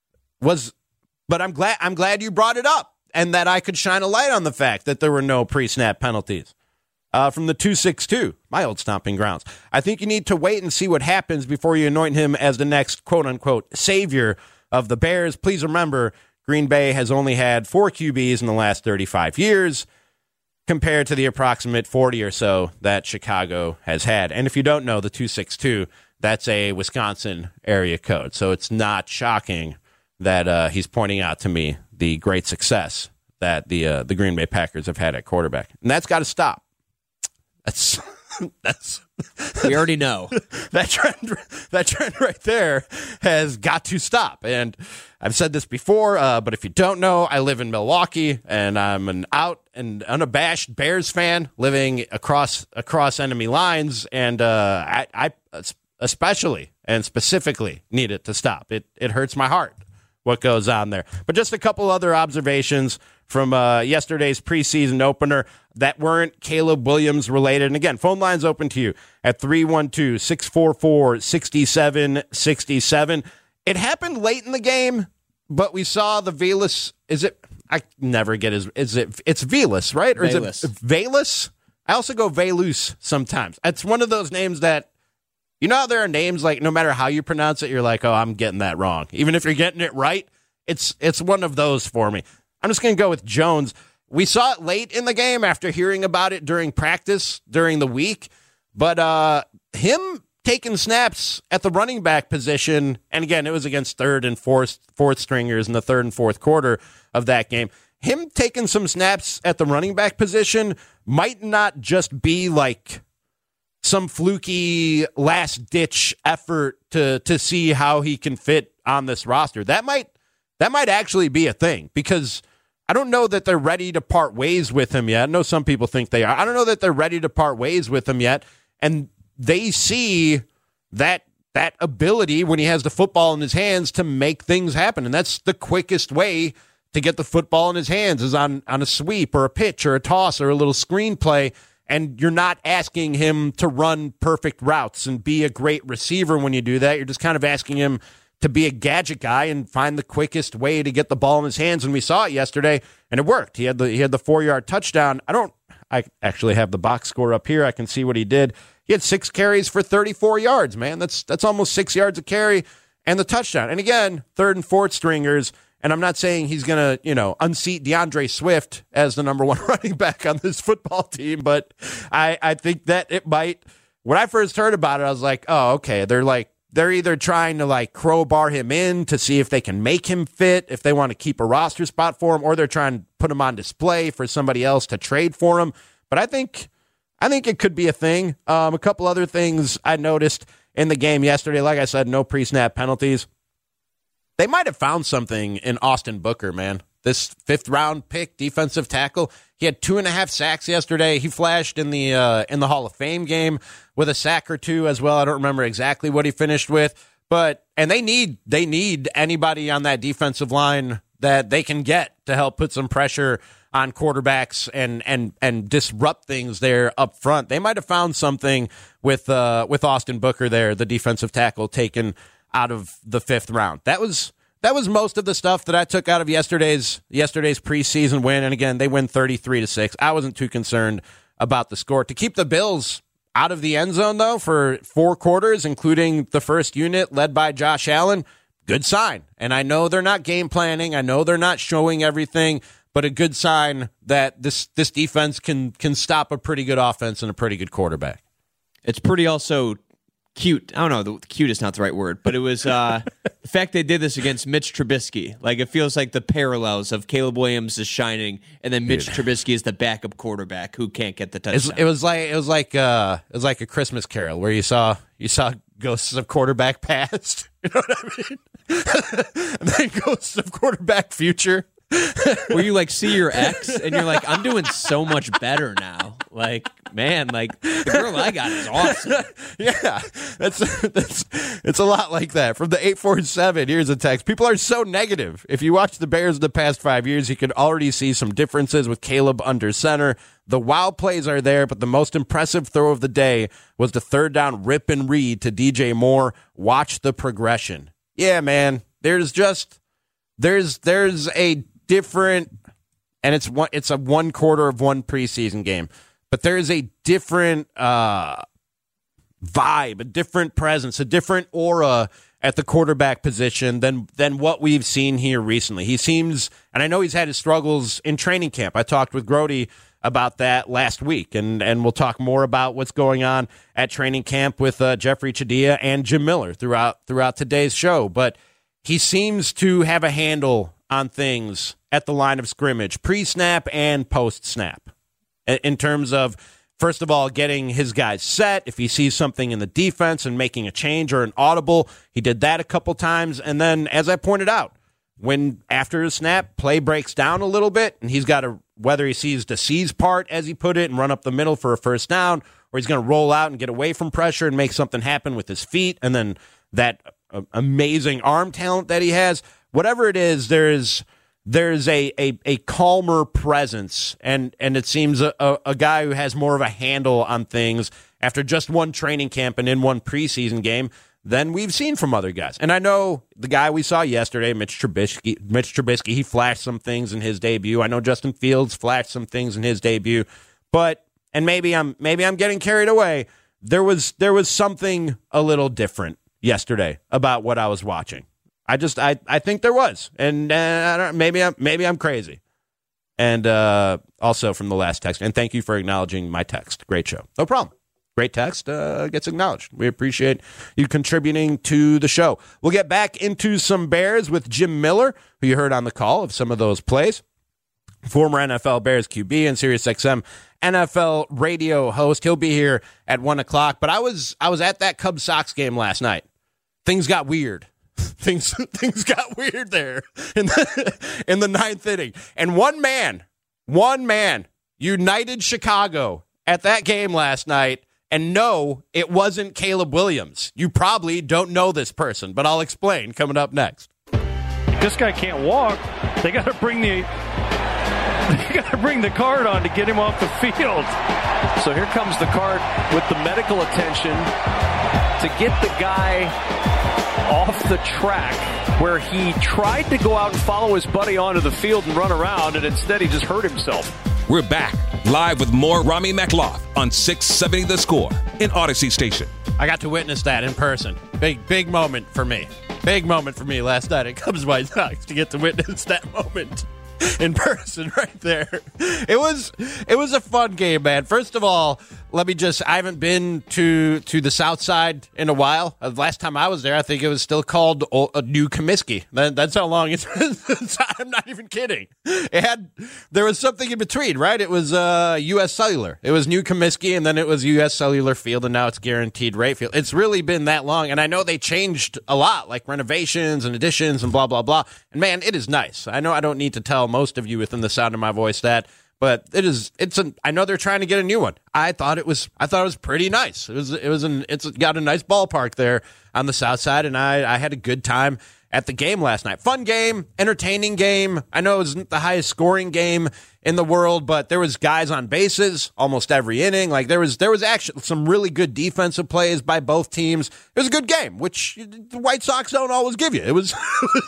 But I'm glad you brought it up and that I could shine a light on the fact that there were no pre-snap penalties. From the 262, my old stomping grounds. I think you need to wait and see what happens before you anoint him as the next quote-unquote savior of the Bears. Please remember, Green Bay has only had 4 QBs in the last 35 years compared to the approximate 40 or so that Chicago has had. And if you don't know, the 262, that's a Wisconsin area code. So it's not shocking that he's pointing out to me the great success that the Green Bay Packers have had at quarterback. And that's got to stop. That's we already know. That trend right there has got to stop. And I've said this before, but if you don't know, I live in Milwaukee, and I'm an out and unabashed Bears fan living across enemy lines, and I especially and specifically need it to stop. It hurts my heart what goes on there. But just a couple other observations from yesterday's preseason opener that weren't Caleb Williams related. And again, phone lines open to you at 312-644-6767. It happened late in the game, but we saw the Velus. I never get it's Velus, right? Or Velus. Is it Velus? I also go Velus sometimes. It's one of those names that, you know how there are names like no matter how you pronounce it, you're like, oh, I'm getting that wrong. Even if you're getting it right, it's one of those for me. I'm just going to go with Jones. We saw it late in the game after hearing about it during practice during the week, but him taking snaps at the running back position, and again, it was against third and fourth stringers in the third and fourth quarter of that game. Him taking some snaps at the running back position might not just be like some fluky last-ditch effort to see how he can fit on this roster. That might actually be a thing, because I don't know that they're ready to part ways with him yet. I know some people think they are. I don't know that they're ready to part ways with him yet, and they see that ability when he has the football in his hands to make things happen, and that's the quickest way to get the football in his hands is on a sweep or a pitch or a toss or a little screenplay, and you're not asking him to run perfect routes and be a great receiver when you do that. You're just kind of asking him to be a gadget guy and find the quickest way to get the ball in his hands, and we saw it yesterday, and it worked. He had the 4-yard touchdown. I actually have the box score up here. I can see what he did. He had 6 carries for 34 yards, man. That's almost 6 yards a carry and the touchdown. And again, third and fourth stringers, and I'm not saying he's going to, unseat DeAndre Swift as the number 1 running back on this football team, but I think that it might. When I first heard about it, I was like, oh, okay. They're either trying to crowbar him in to see if they can make him fit, if they want to keep a roster spot for him, or they're trying to put him on display for somebody else to trade for him. But I think it could be a thing. A couple other things I noticed in the game yesterday. Like I said, no pre-snap penalties. They might have found something in Austin Booker, man. This 5th-round pick, defensive tackle. He had 2.5 sacks yesterday. He flashed in the Hall of Fame game with a sack or 2 as well. I don't remember exactly what he finished with, and they need anybody on that defensive line that they can get to help put some pressure on quarterbacks and disrupt things there up front. They might have found something with Austin Booker there, the defensive tackle taken out of the 5th round. That was most of the stuff that I took out of yesterday's preseason win. And again, they win 33-6. I wasn't too concerned about the score. To keep the Bills out of the end zone, though, for 4 quarters, including the first unit led by Josh Allen, good sign. And I know they're not game planning. I know they're not showing everything, but a good sign that this defense can stop a pretty good offense and a pretty good quarterback. It's pretty also cute. I don't know, cute is not the right word, but it was the fact they did this against Mitch Trubisky. It feels like the parallels of Caleb Williams is shining, and then Mitch Trubisky is the backup quarterback who can't get the touchdown. It was like a Christmas Carol where you saw ghosts of quarterback past. You know what I mean? And then ghosts of quarterback future. Where you see your ex and you're like, I'm doing so much better now. Man, the girl I got is awesome. Yeah, it's a lot like that. From the 847, here's a text. People are so negative. If you watch the Bears the past 5 years, you can already see some differences with Caleb under center. The wow plays are there, but the most impressive throw of the day was the 3rd down rip and read to DJ Moore. Watch the progression. Yeah, man. There's a different, and it's a 1 quarter of 1 preseason game, but there is a different vibe, a different presence, a different aura at the quarterback position than what we've seen here recently. He seems, and I know he's had his struggles in training camp. I talked with Grody about that last week, and we'll talk more about what's going on at training camp with Jeffrey Chadia and Jim Miller throughout today's show. But he seems to have a handle on things at the line of scrimmage, pre-snap and post-snap, in terms of, first of all, getting his guys set. If he sees something in the defense and making a change or an audible, he did that a couple times. And then, as I pointed out, when after his snap, play breaks down a little bit, and he's got to, whether he sees the seize part, as he put it, and run up the middle for a first down, or he's going to roll out and get away from pressure and make something happen with his feet, and then that amazing arm talent that he has. Whatever it is, there's a calmer presence, and it seems a guy who has more of a handle on things after just 1 training camp and in 1 preseason game than we've seen from other guys. And I know the guy we saw yesterday, Mitch Trubisky, he flashed some things in his debut. I know Justin Fields flashed some things in his debut, and maybe I'm getting carried away. There was something a little different yesterday about what I was watching. I think there was, and maybe I'm crazy. And also from the last text, and thank you for acknowledging my text. Great show, no problem. Great text gets acknowledged. We appreciate you contributing to the show. We'll get back into some Bears with Jim Miller, who you heard on the call of some of those plays. former NFL Bears QB and SiriusXM NFL radio host. He'll be here at 1 o'clock. But I was at that Cubs-Sox game last night. Things got weird. Things got weird there in the ninth inning. And one man united Chicago at that game last night. And no, it wasn't Caleb Williams. You probably don't know this person, but I'll explain coming up next. This guy can't walk. They got to bring the cart on to get him off the field. So here comes the cart with the medical attention to get the guy off the track where he tried to go out and follow his buddy onto the field and run around, and instead he just hurt himself. We're back live with more Rami Mekloff on 670 The Score in Odyssey Station. I got to witness that in person. Big moment for me. Big moment for me last night at Cubs White Sox to get to witness that moment in person right there. It was a fun game, man. First of all, I haven't been to the South Side in a while. Last time I was there, I think it was still called New Comiskey. That's how long it's been. I'm not even kidding. There was something in between, right? It was U.S. Cellular. It was New Comiskey, and then it was U.S. Cellular Field, and now it's Guaranteed Rate Field. It's really been that long, and I know they changed a lot, like renovations and additions and blah, blah, blah. And, man, it is nice. I know I don't need to tell most of you within the sound of my voice that, but I know they're trying to get a new one. I thought it was pretty nice. It's got a nice ballpark there on the South Side, and I had a good time at the game last night. Fun game, entertaining game. I know it wasn't the highest scoring game in the world, but there was guys on bases almost every inning. Like there was actually some really good defensive plays by both teams. It was a good game, which the White Sox don't always give you. It was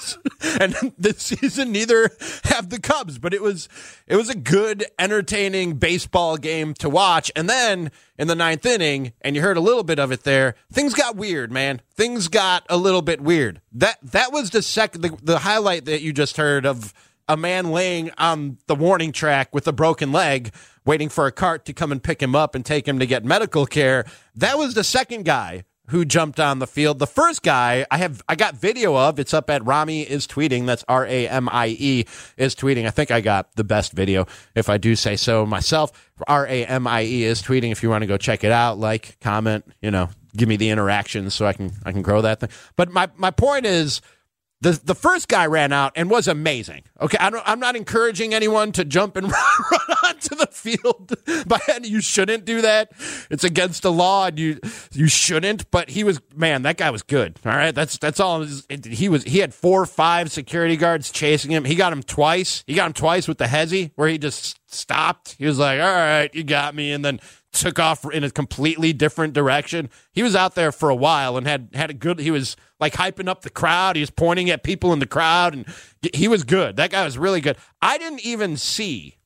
and this season neither have the Cubs, but it was a good, entertaining baseball game to watch. And then in the ninth inning, and you heard a little bit of it there, things got weird, man. Things got a little bit weird. That was the highlight that you just heard of a man laying on the warning track with a broken leg, waiting for a cart to come and pick him up and take him to get medical care. That was the second guy who jumped on the field. The first guy I got video of. It's up at Rami is tweeting. That's RAMIE is tweeting. I think I got the best video, if I do say so myself. RAMIE is tweeting. If you want to go check it out, like, comment, give me the interactions so I can grow that thing. But my point is, the first guy ran out and was amazing. Okay, I'm not encouraging anyone to jump and run onto the field. You shouldn't do that. It's against the law, and you shouldn't. But that guy was good. All right, that's all. He had 4 or 5 security guards chasing him. He got him twice. He got him twice with the hezzy, where he just stopped. He was like, "All right, you got me," and then took off in a completely different direction. He was out there for a while and had a good, he was like hyping up the crowd. He was pointing at people in the crowd, and he was good. That guy was really good. I didn't even see,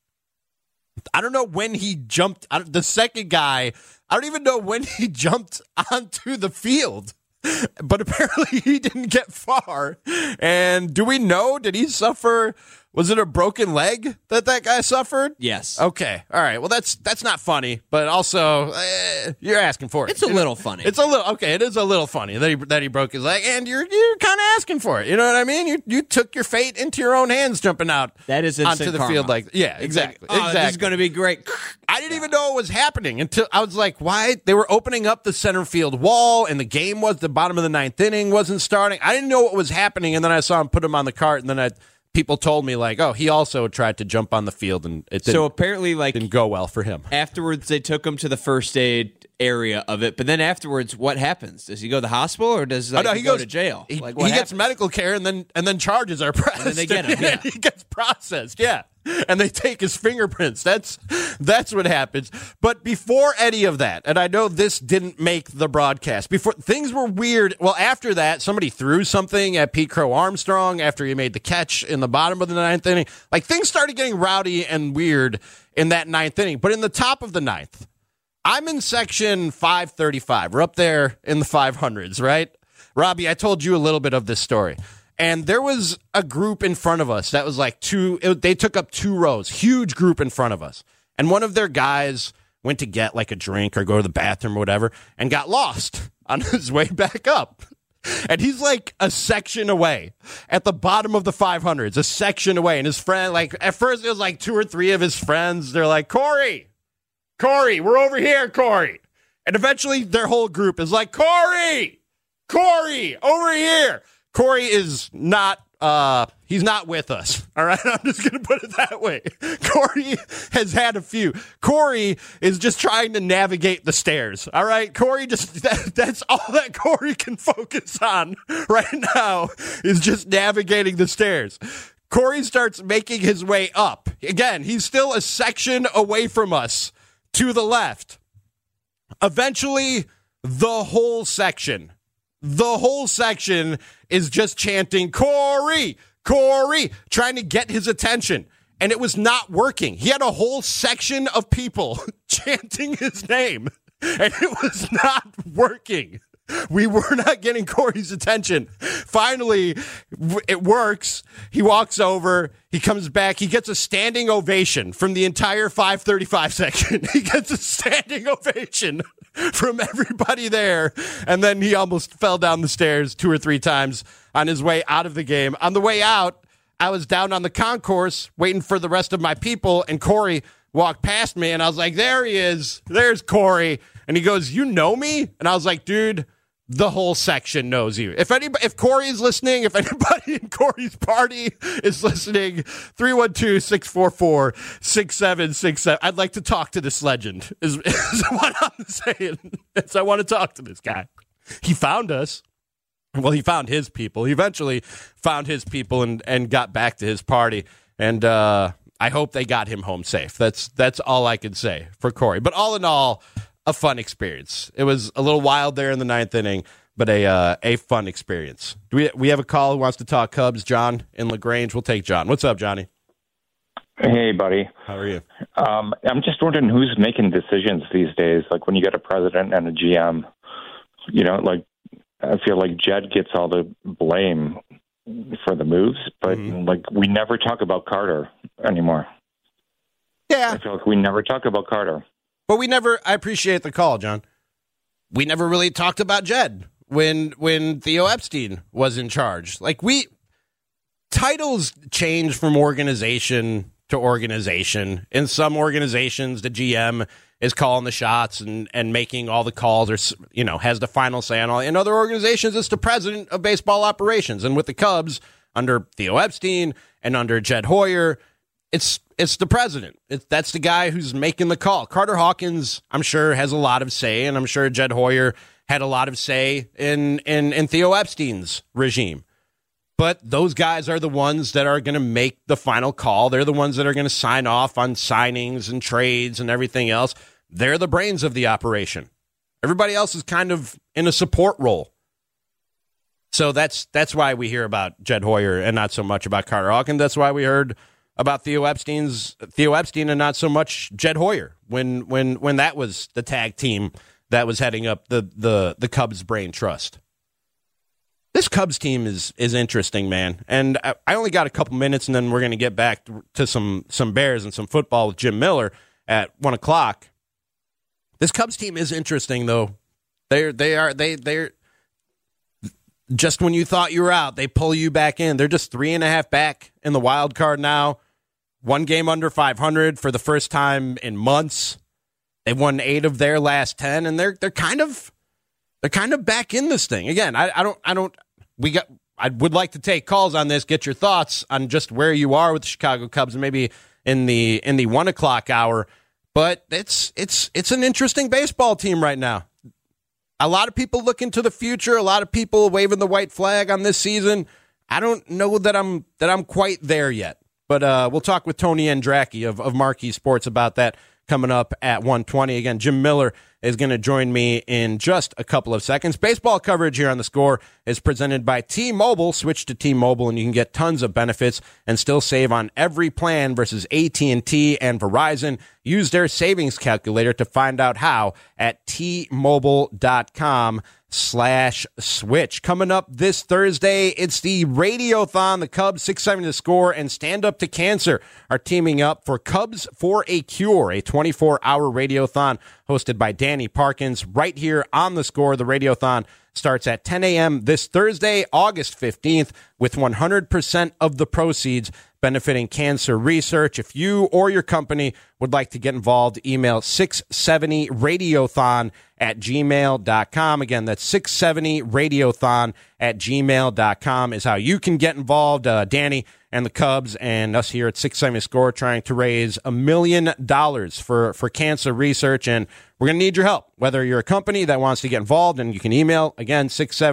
I don't know when he jumped, the second guy, I don't even know when he jumped onto the field, but apparently he didn't get far. And do we know, did he suffer? Was it a broken leg that guy suffered? Yes. Okay. All right. Well, that's not funny, but also you're asking for it. It's a little funny. It's a little okay. It is a little funny that he broke his leg, and you're kind of asking for it. You know what I mean? You took your fate into your own hands, jumping out. That is onto the karma. field like exactly. This is going to be great. I didn't even know it was happening until I was like, why? They were opening up the center field wall, and the game was the bottom of the ninth inning wasn't starting. I didn't know what was happening, and then I saw him put him on the cart, and then people told me, like, oh, he also tried to jump on the field, and it didn't, so apparently, didn't go well for him. Afterwards, they took him to the first aid area of it, but then afterwards, what happens? Does he go to the hospital, or does he go to jail? He gets medical care, and then charges are pressed. And then they get him, yeah. He gets processed, yeah. And they take his fingerprints. That's what happens. But before any of that, and I know this didn't make the broadcast, before things were weird. Well, after that, somebody threw something at Pete Crow Armstrong after he made the catch in the bottom of the ninth inning. Like, things started getting rowdy and weird in that ninth inning. But in the top of the ninth, I'm in section 535. We're up there in the 500s, right? Robbie, I told you a little bit of this story. And there was a group in front of us that was like they took up 2 rows, huge group in front of us. And one of their guys went to get like a drink or go to the bathroom or whatever and got lost on his way back up. And he's like a section away at the bottom of the 500s, a section away. And his friend, like, at first it was like 2 or 3 of his friends. They're like, Corey, we're over here, Corey. And eventually their whole group is like, Corey, over here. Corey is not, he's not with us. All right. I'm just going to put it that way. Corey has had a few. Corey is just trying to navigate the stairs. All right. Corey that's all that Corey can focus on right now is just navigating the stairs. Corey starts making his way up. Again, he's still a section away from us to the left. Eventually, the whole section is just chanting, Corey, trying to get his attention. And it was not working. He had a whole section of people chanting his name, and it was not working. We were not getting Corey's attention. Finally, it works. He walks over. He comes back. He gets a standing ovation from the entire 535 section. He gets a standing ovation from everybody there. And then he almost fell down the stairs 2 or 3 times on his way out of the game. On the way out, I was down on the concourse waiting for the rest of my people, and Corey walked past me, and I was like, there he is. There's Corey. And he goes, you know me? And I was like, dude, the whole section knows you. If Corey's listening, if anybody in Corey's party is listening, 312-644-6767. I'd like to talk to this legend, is what I'm saying. I want to talk to this guy. He found us. Well, he found his people. He eventually found his people and got back to his party. And I hope they got him home safe. That's all I can say for Corey. But all in all, a fun experience. It was a little wild there in the 9th inning, but a fun experience. Do we have a call who wants to talk Cubs? John in LaGrange. We'll take John. What's up, Johnny? Hey, buddy. How are you? I'm just wondering who's making decisions these days. Like when you get a president and a GM, like I feel like Jed gets all the blame for the moves, but like we never talk about Carter anymore. Yeah. I feel like we never talk about Carter. But I appreciate the call, John. We never really talked about Jed when Theo Epstein was in charge. Like titles change from organization to organization. In some organizations, the GM is calling the shots and making all the calls or, has the final say on all. In other organizations, it's the president of baseball operations. And with the Cubs, under Theo Epstein and under Jed Hoyer, it's the president. That's the guy who's making the call. Carter Hawkins, I'm sure, has a lot of say, and I'm sure Jed Hoyer had a lot of say in Theo Epstein's regime. But those guys are the ones that are going to make the final call. They're the ones that are going to sign off on signings and trades and everything else. They're the brains of the operation. Everybody else is kind of in a support role. So that's why we hear about Jed Hoyer and not so much about Carter Hawkins. That's why we heard about Theo Epstein and not so much Jed Hoyer when that was the tag team that was heading up the Cubs Brain Trust. This Cubs team is interesting, man. And I only got a couple minutes, and then we're going to get back to some Bears and some football with Jim Miller at 1:00. This Cubs team is interesting, though. They're just when you thought you were out, they pull you back in. They're just 3.5 back in the wild card now. 1 game under 500 for the first time in months. They've won 8 of their last 10, and they're kind of back in this thing again. I would like to take calls on this. Get your thoughts on just where you are with the Chicago Cubs, and maybe in the 1:00 hour. But it's an interesting baseball team right now. A lot of people looking to the future. A lot of people waving the white flag on this season. I don't know that I'm quite there yet. But we'll talk with Tony Andracki of Marquee Sports about that coming up at 1:20. Again, Jim Miller is going to join me in just a couple of seconds. Baseball coverage here on The Score is presented by T-Mobile. Switch to T-Mobile and you can get tons of benefits and still save on every plan versus AT&T and Verizon. Use their savings calculator to find out how at T-Mobile.com/switch. Coming up this Thursday, it's the Radiothon. The Cubs 670 The Score and Stand Up to Cancer are teaming up for Cubs for a Cure, a 24-hour radiothon hosted by Danny Parkins right here on The Score. The Radiothon starts at 10 a.m. this Thursday, August 15th, with 100% of the proceeds benefiting cancer research. If you or your company would like to get involved, email 670radiothon@gmail.com. Again, that's 670radiothon@gmail.com is how you can get involved. Danny and the Cubs and us here at 670 Score trying to raise $1 million for cancer research, and we're going to need your help, whether you're a company that wants to get involved, and you can email, again,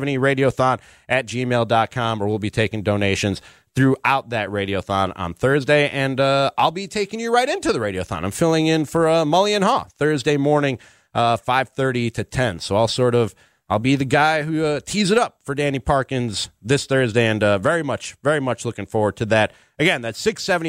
670radiothon@gmail.com, or we'll be taking donations throughout that Radiothon on Thursday, and I'll be taking you right into the Radiothon. I'm filling in for Mully and Haw Thursday morning, 5:30 to 10, so I'll be the guy who tees it up for Danny Parkins this Thursday, and very much looking forward to that. Again, that's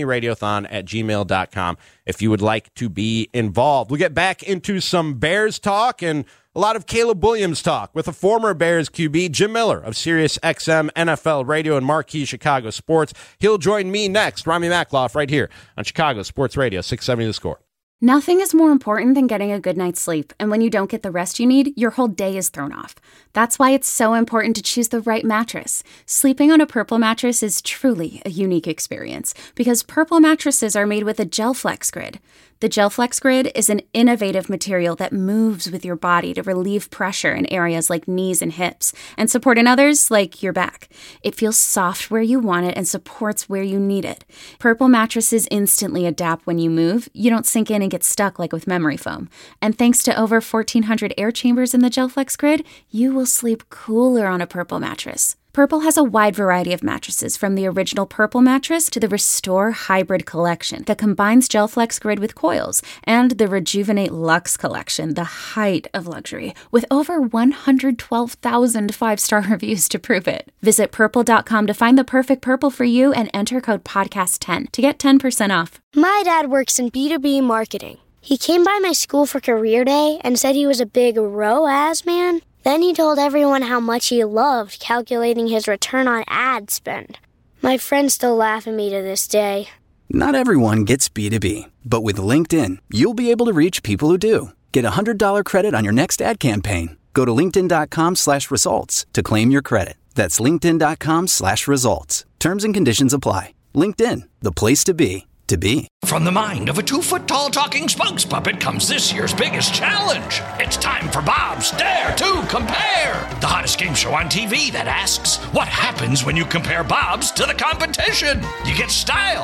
670radiothon@gmail.com if you would like to be involved. We'll get back into some Bears talk and a lot of Caleb Williams talk with a former Bears QB, Jim Miller of Sirius XM, NFL Radio, and Marquee Chicago Sports. He'll join me next, Rami Makloff, right here on Chicago Sports Radio, 670 The Score. Nothing is more important than getting a good night's sleep, and when you don't get the rest you need, your whole day is thrown off. That's why it's so important to choose the right mattress. Sleeping on a Purple mattress is truly a unique experience, because Purple mattresses are made with a GelFlex Grid. The GelFlex Grid is an innovative material that moves with your body to relieve pressure in areas like knees and hips, and support in others like your back. It feels soft where you want it and supports where you need it. Purple mattresses instantly adapt when you move. You don't sink in and get stuck like with memory foam. And thanks to over 1,400 air chambers in the GelFlex Grid, you will sleep cooler on a Purple mattress. Purple has a wide variety of mattresses, from the original Purple mattress to the Restore Hybrid collection that combines GelFlex Grid with coils, and the Rejuvenate Luxe collection, the height of luxury, with over 112,000 five-star reviews to prove it. Visit Purple.com to find the perfect Purple for you and enter code PODCAST10 to get 10% off. My dad works in B2B marketing. He came by my school for career day and said he was a big ROAS man. Then he told everyone how much he loved calculating his return on ad spend. My friends still laugh at me to this day. Not everyone gets B2B, but with LinkedIn, you'll be able to reach people who do. Get a $100 credit on your next ad campaign. Go to linkedin.com/results to claim your credit. That's linkedin.com/results. Terms and conditions apply. LinkedIn, the place to be. From the mind of a 2-foot-tall talking spokes puppet comes this year's biggest challenge. It's time for Bob's Dare to Compare, the hottest game show on TV that asks, what happens when you compare Bob's to the competition? You get style.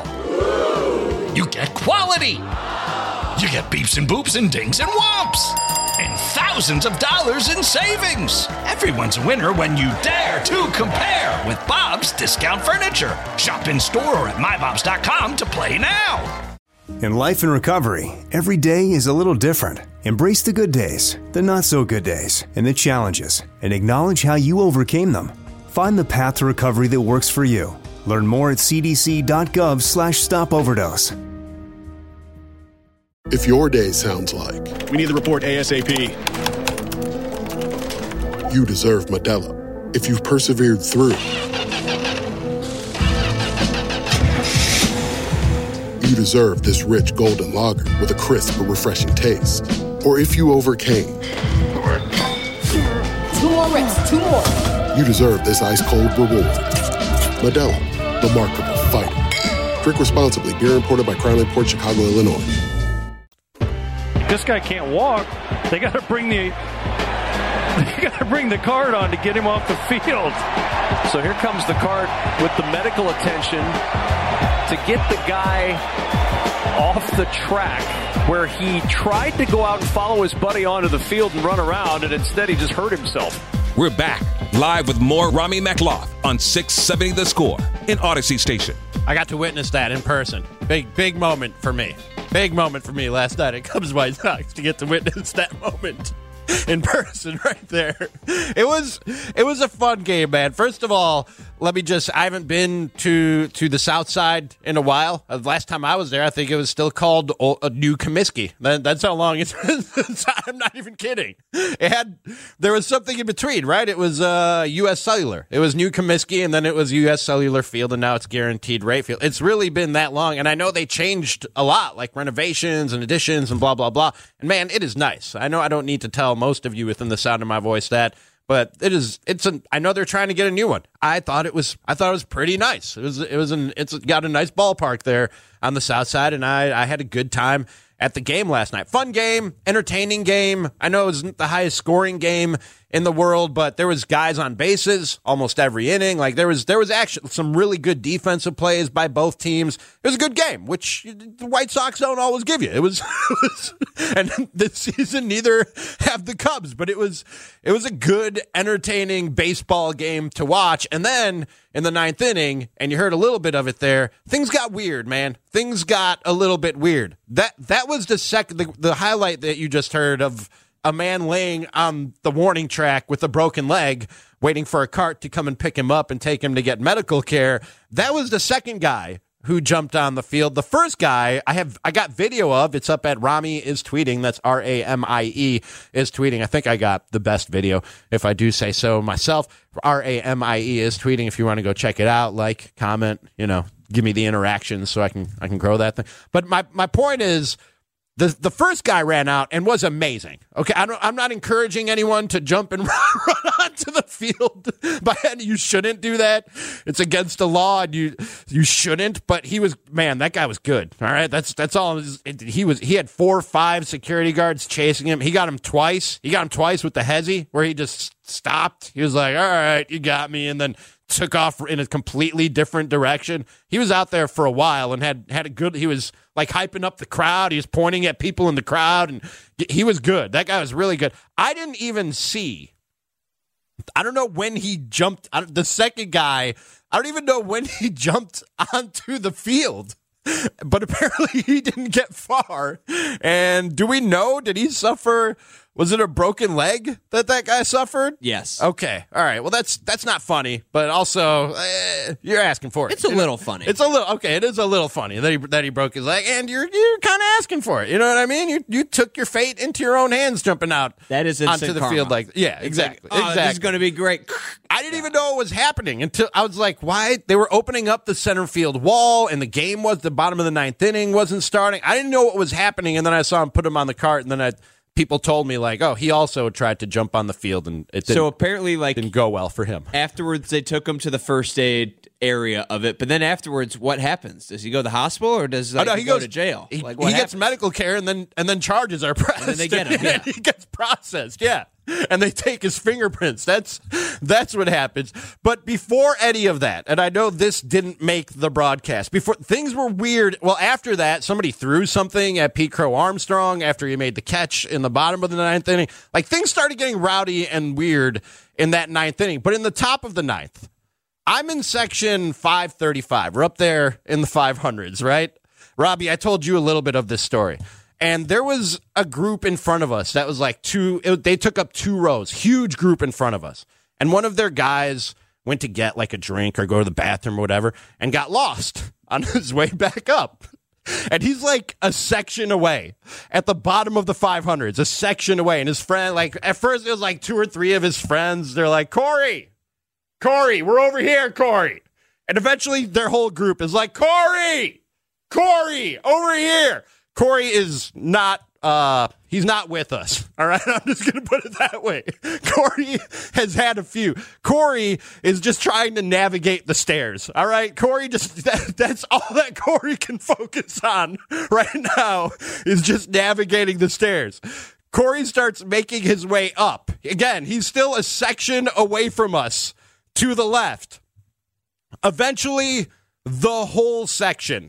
You get quality. You get beeps and boops and dings and whomps. And thousands of dollars in savings. Everyone's a winner when you dare to compare with Bob's Discount Furniture. Shop in store or at mybobs.com to play now. In life and recovery, every day is a little different. Embrace the good days, the not so good days, and the challenges, and acknowledge how you overcame them. Find the path to recovery that works for you. Learn more at cdc.gov/stopoverdose. If your day sounds like, we need the report ASAP, you deserve Modelo. If you've persevered through, you deserve this rich golden lager with a crisp but refreshing taste. Or if you overcame, 2 more reps, 2 more. You deserve this ice-cold reward. Modelo, the Remarkable Fighter. Drink responsibly. Beer imported by Crown Imports, Chicago, Illinois. This guy can't walk. They got to bring the cart on to get him off the field. So here comes the cart with the medical attention to get the guy off the track, where he tried to go out and follow his buddy onto the field and run around, and instead he just hurt himself. We're back live with more Rami Makloff on 670 The Score in Odyssey Station. I got to witness that in person. Big moment for me. Big moment for me last night at Cubs White Sox to get to witness that moment in person right there. It was a fun game, man. First of all, I haven't been to the South Side in a while. Last time I was there, I think it was still called New Comiskey. That's how long it's been. I'm not even kidding. There was something in between, right? It was U.S. Cellular. It was New Comiskey, and then it was U.S. Cellular Field, and now it's Guaranteed Rate Field. It's really been that long, and I know they changed a lot, like renovations and additions and blah, blah, blah. And, man, it is nice. I know I don't need to tell most of you within the sound of my voice that, But I know they're trying to get a new one. I thought it was pretty nice. It's got a nice ballpark there on the south side, and I had a good time at the game last night. Fun game, entertaining game. I know it wasn't the highest scoring game in the world, but there was guys on bases almost every inning. Like there was actually some really good defensive plays by both teams. It was a good game, which the White Sox don't always give you. It was and this season neither have the Cubs, but it was a good, entertaining baseball game to watch. And then in the ninth inning, and you heard a little bit of it there, things got weird, man. Things got a little bit weird. That was the highlight that you just heard of a man laying on the warning track with a broken leg, waiting for a cart to come and pick him up and take him to get medical care. That was the second guy who jumped on the field. The first guy I got video of. It's up at Rami is tweeting. That's RAMIE is tweeting. I think I got the best video, if I do say so myself. RAMIE is tweeting. If you want to go check it out, like, comment, give me the interaction so I can grow that thing. But my point is, the first guy ran out and was amazing. Okay, I'm not encouraging anyone to jump and run onto the field, but you shouldn't do that. It's against the law, and you shouldn't. But that guy was good. All right, that's all. He had 4 or 5 security guards chasing him. He got him twice. He got him twice with the hezzy, where he just stopped. He was like, "All right, you got me," and then took off in a completely different direction. He was out there for a while and had a good. He was like hyping up the crowd. He was pointing at people in the crowd, and he was good. That guy was really good. I didn't even see. I don't know when he jumped. The second guy, I don't even know when he jumped onto the field. But apparently he didn't get far. And do we know, did he suffer, was it a broken leg that guy suffered? Yes. Okay. All right. Well, that's not funny, but also you're asking for it. It's a little funny. It's a little, okay, it is a little funny that he broke his leg, and you're kind of asking for it. You know what I mean? You took your fate into your own hands jumping out that is onto the field like yeah, exactly. Exactly. This is going to be great. I didn't even know it was happening until I was like, why? They were opening up the center field wall, and the game was the bottom of the ninth inning wasn't starting. I didn't know what was happening, and then I saw him put him on the cart, and then people told me, like, oh, he also tried to jump on the field, and it didn't, so apparently, like, didn't go well for him. Afterwards, they took him to the first aid area of it, but then afterwards, what happens? Does he go to the hospital, or does he go to jail? He gets medical care, and then charges are pressed. And then they get him, yeah. He gets processed, yeah. And they take his fingerprints. That's what happens. But before any of that, and I know this didn't make the broadcast, before things were weird. Well, after that, somebody threw something at Pete Crow Armstrong after he made the catch in the bottom of the ninth inning. Like, things started getting rowdy and weird in that ninth inning. But in the top of the ninth, I'm in section 535. We're up there in the 500s, right? Robbie, I told you a little bit of this story. And there was a group in front of us that was like they took up 2 rows, huge group in front of us. And one of their guys went to get like a drink or go to the bathroom or whatever and got lost on his way back up. And he's like a section away at the bottom of the 500s, a section away. And his friend, like, at first it was like 2 or 3 of his friends. They're like, Corey, we're over here, Corey. And eventually their whole group is like, Corey, over here. Corey is not, he's not with us. All right. I'm just going to put it that way. Corey has had a few. Corey is just trying to navigate the stairs. All right. Corey that's all that Corey can focus on right now is just navigating the stairs. Corey starts making his way up. Again, he's still a section away from us to the left. Eventually, the whole section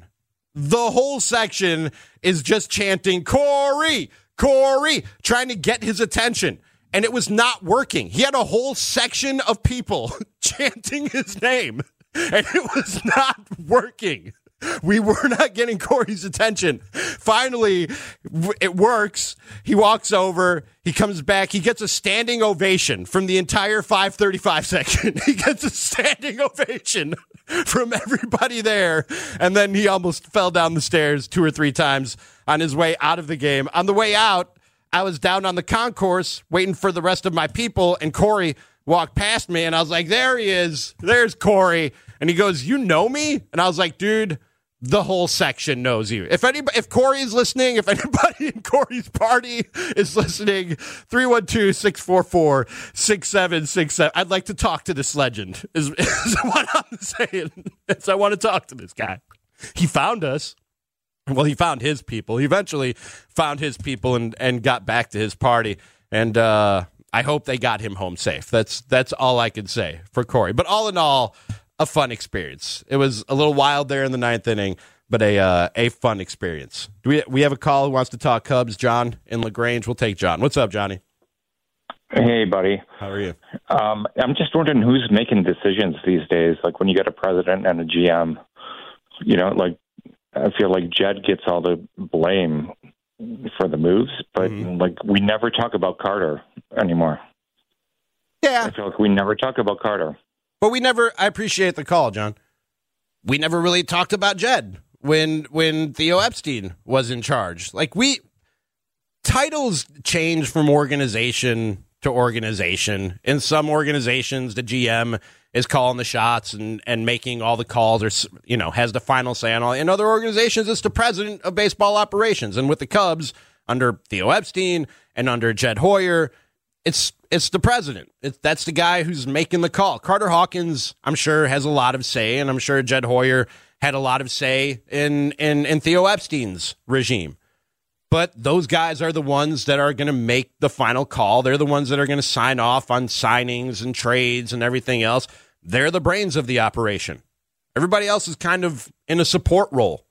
is just chanting, Corey, trying to get his attention. And it was not working. He had a whole section of people chanting his name, and it was not working. We were not getting Corey's attention. Finally, it works. He walks over. He comes back. He gets a standing ovation from the entire 535 section. He gets a standing ovation from everybody there. And then he almost fell down the stairs 2 or 3 times on his way out of the game. On the way out, I was down on the concourse waiting for the rest of my people, and Corey walked past me, and I was like, there he is. There's Corey. And he goes, you know me? And I was like, dude, the whole section knows you. If Corey's listening, if anybody in Corey's party is listening, 312-644-6767. I'd like to talk to this legend, is what I'm saying. I want to talk to this guy. He found us. Well, he found his people. He eventually found his people and got back to his party. And I hope they got him home safe. That's all I can say for Corey. But all in all, a fun experience. It was a little wild there in the ninth inning, but a fun experience. Do we have a call who wants to talk Cubs? John in LaGrange. We'll take John. What's up, Johnny? Hey, buddy. How are you? I'm just wondering who's making decisions these days. Like when you get a president and a GM, like I feel like Jed gets all the blame for the moves, but like we never talk about Carter anymore. Yeah. I feel like we never talk about Carter. But I appreciate the call, John. We never really talked about Jed when Theo Epstein was in charge. Like titles change from organization to organization. In some organizations, the GM is calling the shots and making all the calls or, has the final say on all. In other organizations, it's the president of baseball operations. And with the Cubs, under Theo Epstein and under Jed Hoyer, it's the president. That's the guy who's making the call. Carter Hawkins, I'm sure, has a lot of say, and I'm sure Jed Hoyer had a lot of say in Theo Epstein's regime. But those guys are the ones that are going to make the final call. They're the ones that are going to sign off on signings and trades and everything else. They're the brains of the operation. Everybody else is kind of in a support role.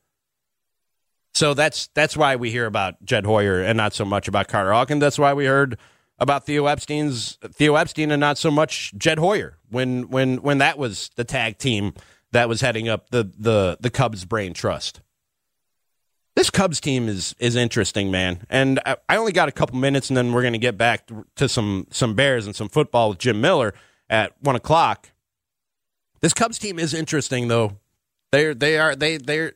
So that's why we hear about Jed Hoyer and not so much about Carter Hawkins. That's why we heard about Theo Epstein and not so much Jed Hoyer when that was the tag team that was heading up the Cubs Brain Trust. This Cubs team is interesting, man. And I only got a couple minutes, and then we're going to get back to some Bears and some football with Jim Miller at 1 o'clock. This Cubs team is interesting, though. They're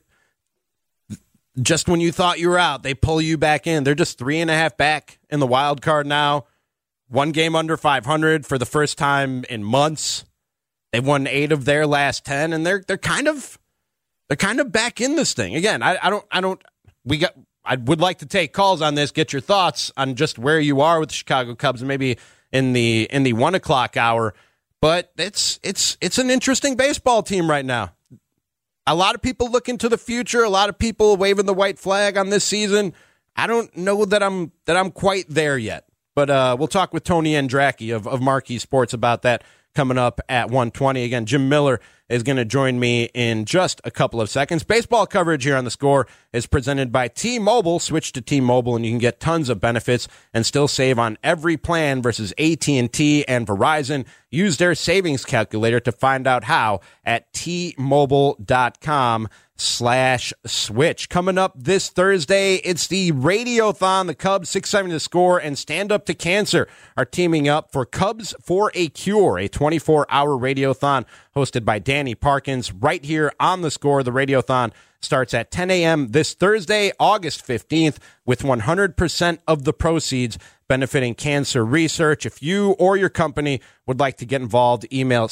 just when you thought you were out, they pull you back in. They're just 3.5 back in the wild card now. 1 game under 500 for the first time in months. They've won 8 of their last 10, and they're kind of back in this thing again. I would like to take calls on this. Get your thoughts on just where you are with the Chicago Cubs, and maybe in the 1 o'clock hour. But it's an interesting baseball team right now. A lot of people looking to the future. A lot of people waving the white flag on this season. I don't know that I'm quite there yet. But we'll talk with Tony Andracki of Marquee Sports about that coming up at 1:20. Again, Jim Miller is going to join me in just a couple of seconds. Baseball coverage here on The Score is presented by T-Mobile. Switch to T-Mobile and you can get tons of benefits and still save on every plan versus AT&T and Verizon. Use their savings calculator to find out how at T-Mobile.com/switch. Coming up this Thursday, it's the Radiothon. The Cubs 670 The Score and Stand Up to Cancer are teaming up for Cubs for a Cure, a 24-hour radiothon hosted by Danny Parkins right here on The Score. The Radiothon starts at 10 a.m. this Thursday, August 15th, with 100% of the proceeds benefiting cancer research. If you or your company would like to get involved, email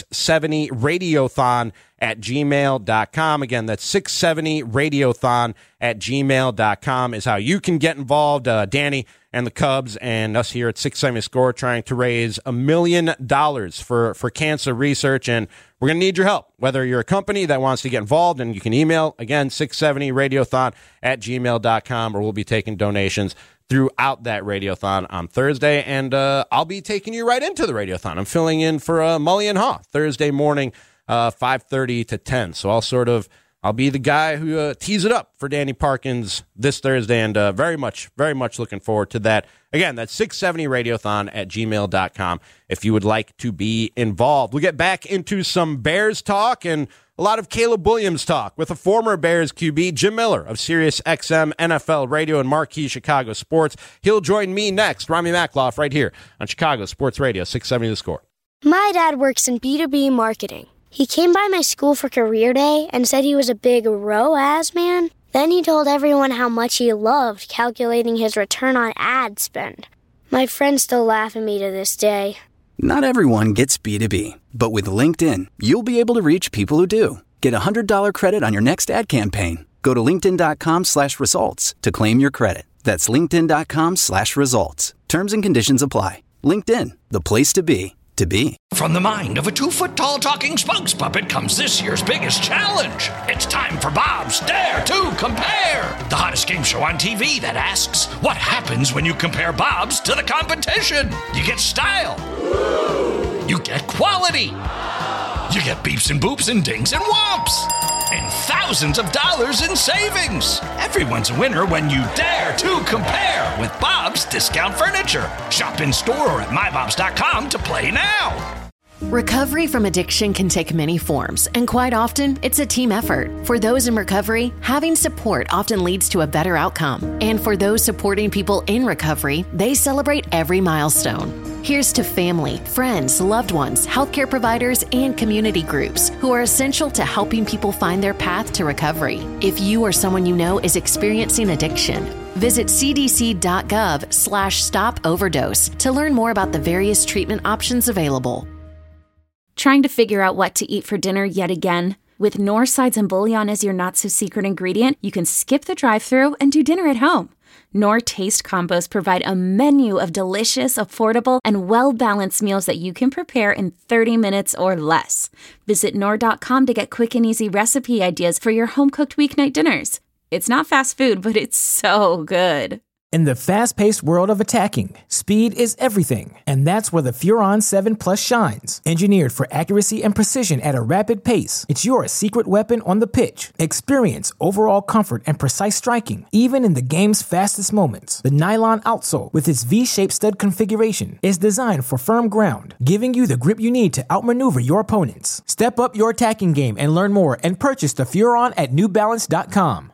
670radiothon@gmail.com. Again, that's 670radiothon@gmail.com is how you can get involved. Danny and the Cubs and us here at 670 Score trying to raise $1 million for cancer research, and we're going to need your help, whether you're a company that wants to get involved, and you can email, again, 670radiothon@gmail.com, or we'll be taking donations throughout that Radiothon on Thursday, and I'll be taking you right into the Radiothon. I'm filling in for Mully and Haw Thursday morning, 5:30 to 10, so I'll be the guy who tees it up for Danny Parkins this Thursday, and very much looking forward to that. Again, that's 670radiothon@gmail.com if you would like to be involved. We'll get back into some Bears talk and a lot of Caleb Williams talk with a former Bears QB, Jim Miller of Sirius XM NFL Radio and Marquee Chicago Sports. He'll join me next, Rami Makloff, right here on Chicago Sports Radio, 670 The Score. My dad works in B2B marketing. He came by my school for career day and said he was a big ROAS man. Then he told everyone how much he loved calculating his return on ad spend. My friends still laugh at me to this day. Not everyone gets B2B, but with LinkedIn, you'll be able to reach people who do. Get a $100 credit on your next ad campaign. Go to linkedin.com/results to claim your credit. That's linkedin.com/results. Terms and conditions apply. LinkedIn, the place to be, to be. From the mind of a 2-foot-tall talking spokes puppet comes this year's biggest challenge. It's time for Bob's Dare to Compare, the hottest game show on TV that asks, what happens when you compare Bob's to the competition? You get style. You get quality. You get beeps and boops and dings and whomps. And thousands of dollars in savings. Everyone's a winner when you dare to compare with Bob's Discount Furniture. Shop in store or at mybobs.com to play now. Recovery from addiction can take many forms, and quite often, it's a team effort. For those in recovery, having support often leads to a better outcome. And for those supporting people in recovery, they celebrate every milestone. Here's to family, friends, loved ones, healthcare providers, and community groups who are essential to helping people find their path to recovery. If you or someone you know is experiencing addiction, visit cdc.gov/stop-overdose to learn more about the various treatment options available. Trying to figure out what to eat for dinner yet again? With Knorr sides and bouillon as your not-so-secret ingredient, you can skip the drive-thru and do dinner at home. Knorr Taste Combos provide a menu of delicious, affordable, and well-balanced meals that you can prepare in 30 minutes or less. Visit Knorr.com to get quick and easy recipe ideas for your home-cooked weeknight dinners. It's not fast food, but it's so good. In the fast-paced world of attacking, speed is everything, and that's where the Furon 7 Plus shines. Engineered for accuracy and precision at a rapid pace, it's your secret weapon on the pitch. Experience overall comfort and precise striking, even in the game's fastest moments. The nylon outsole, with its V-shaped stud configuration, is designed for firm ground, giving you the grip you need to outmaneuver your opponents. Step up your attacking game and learn more and purchase the Furon at NewBalance.com.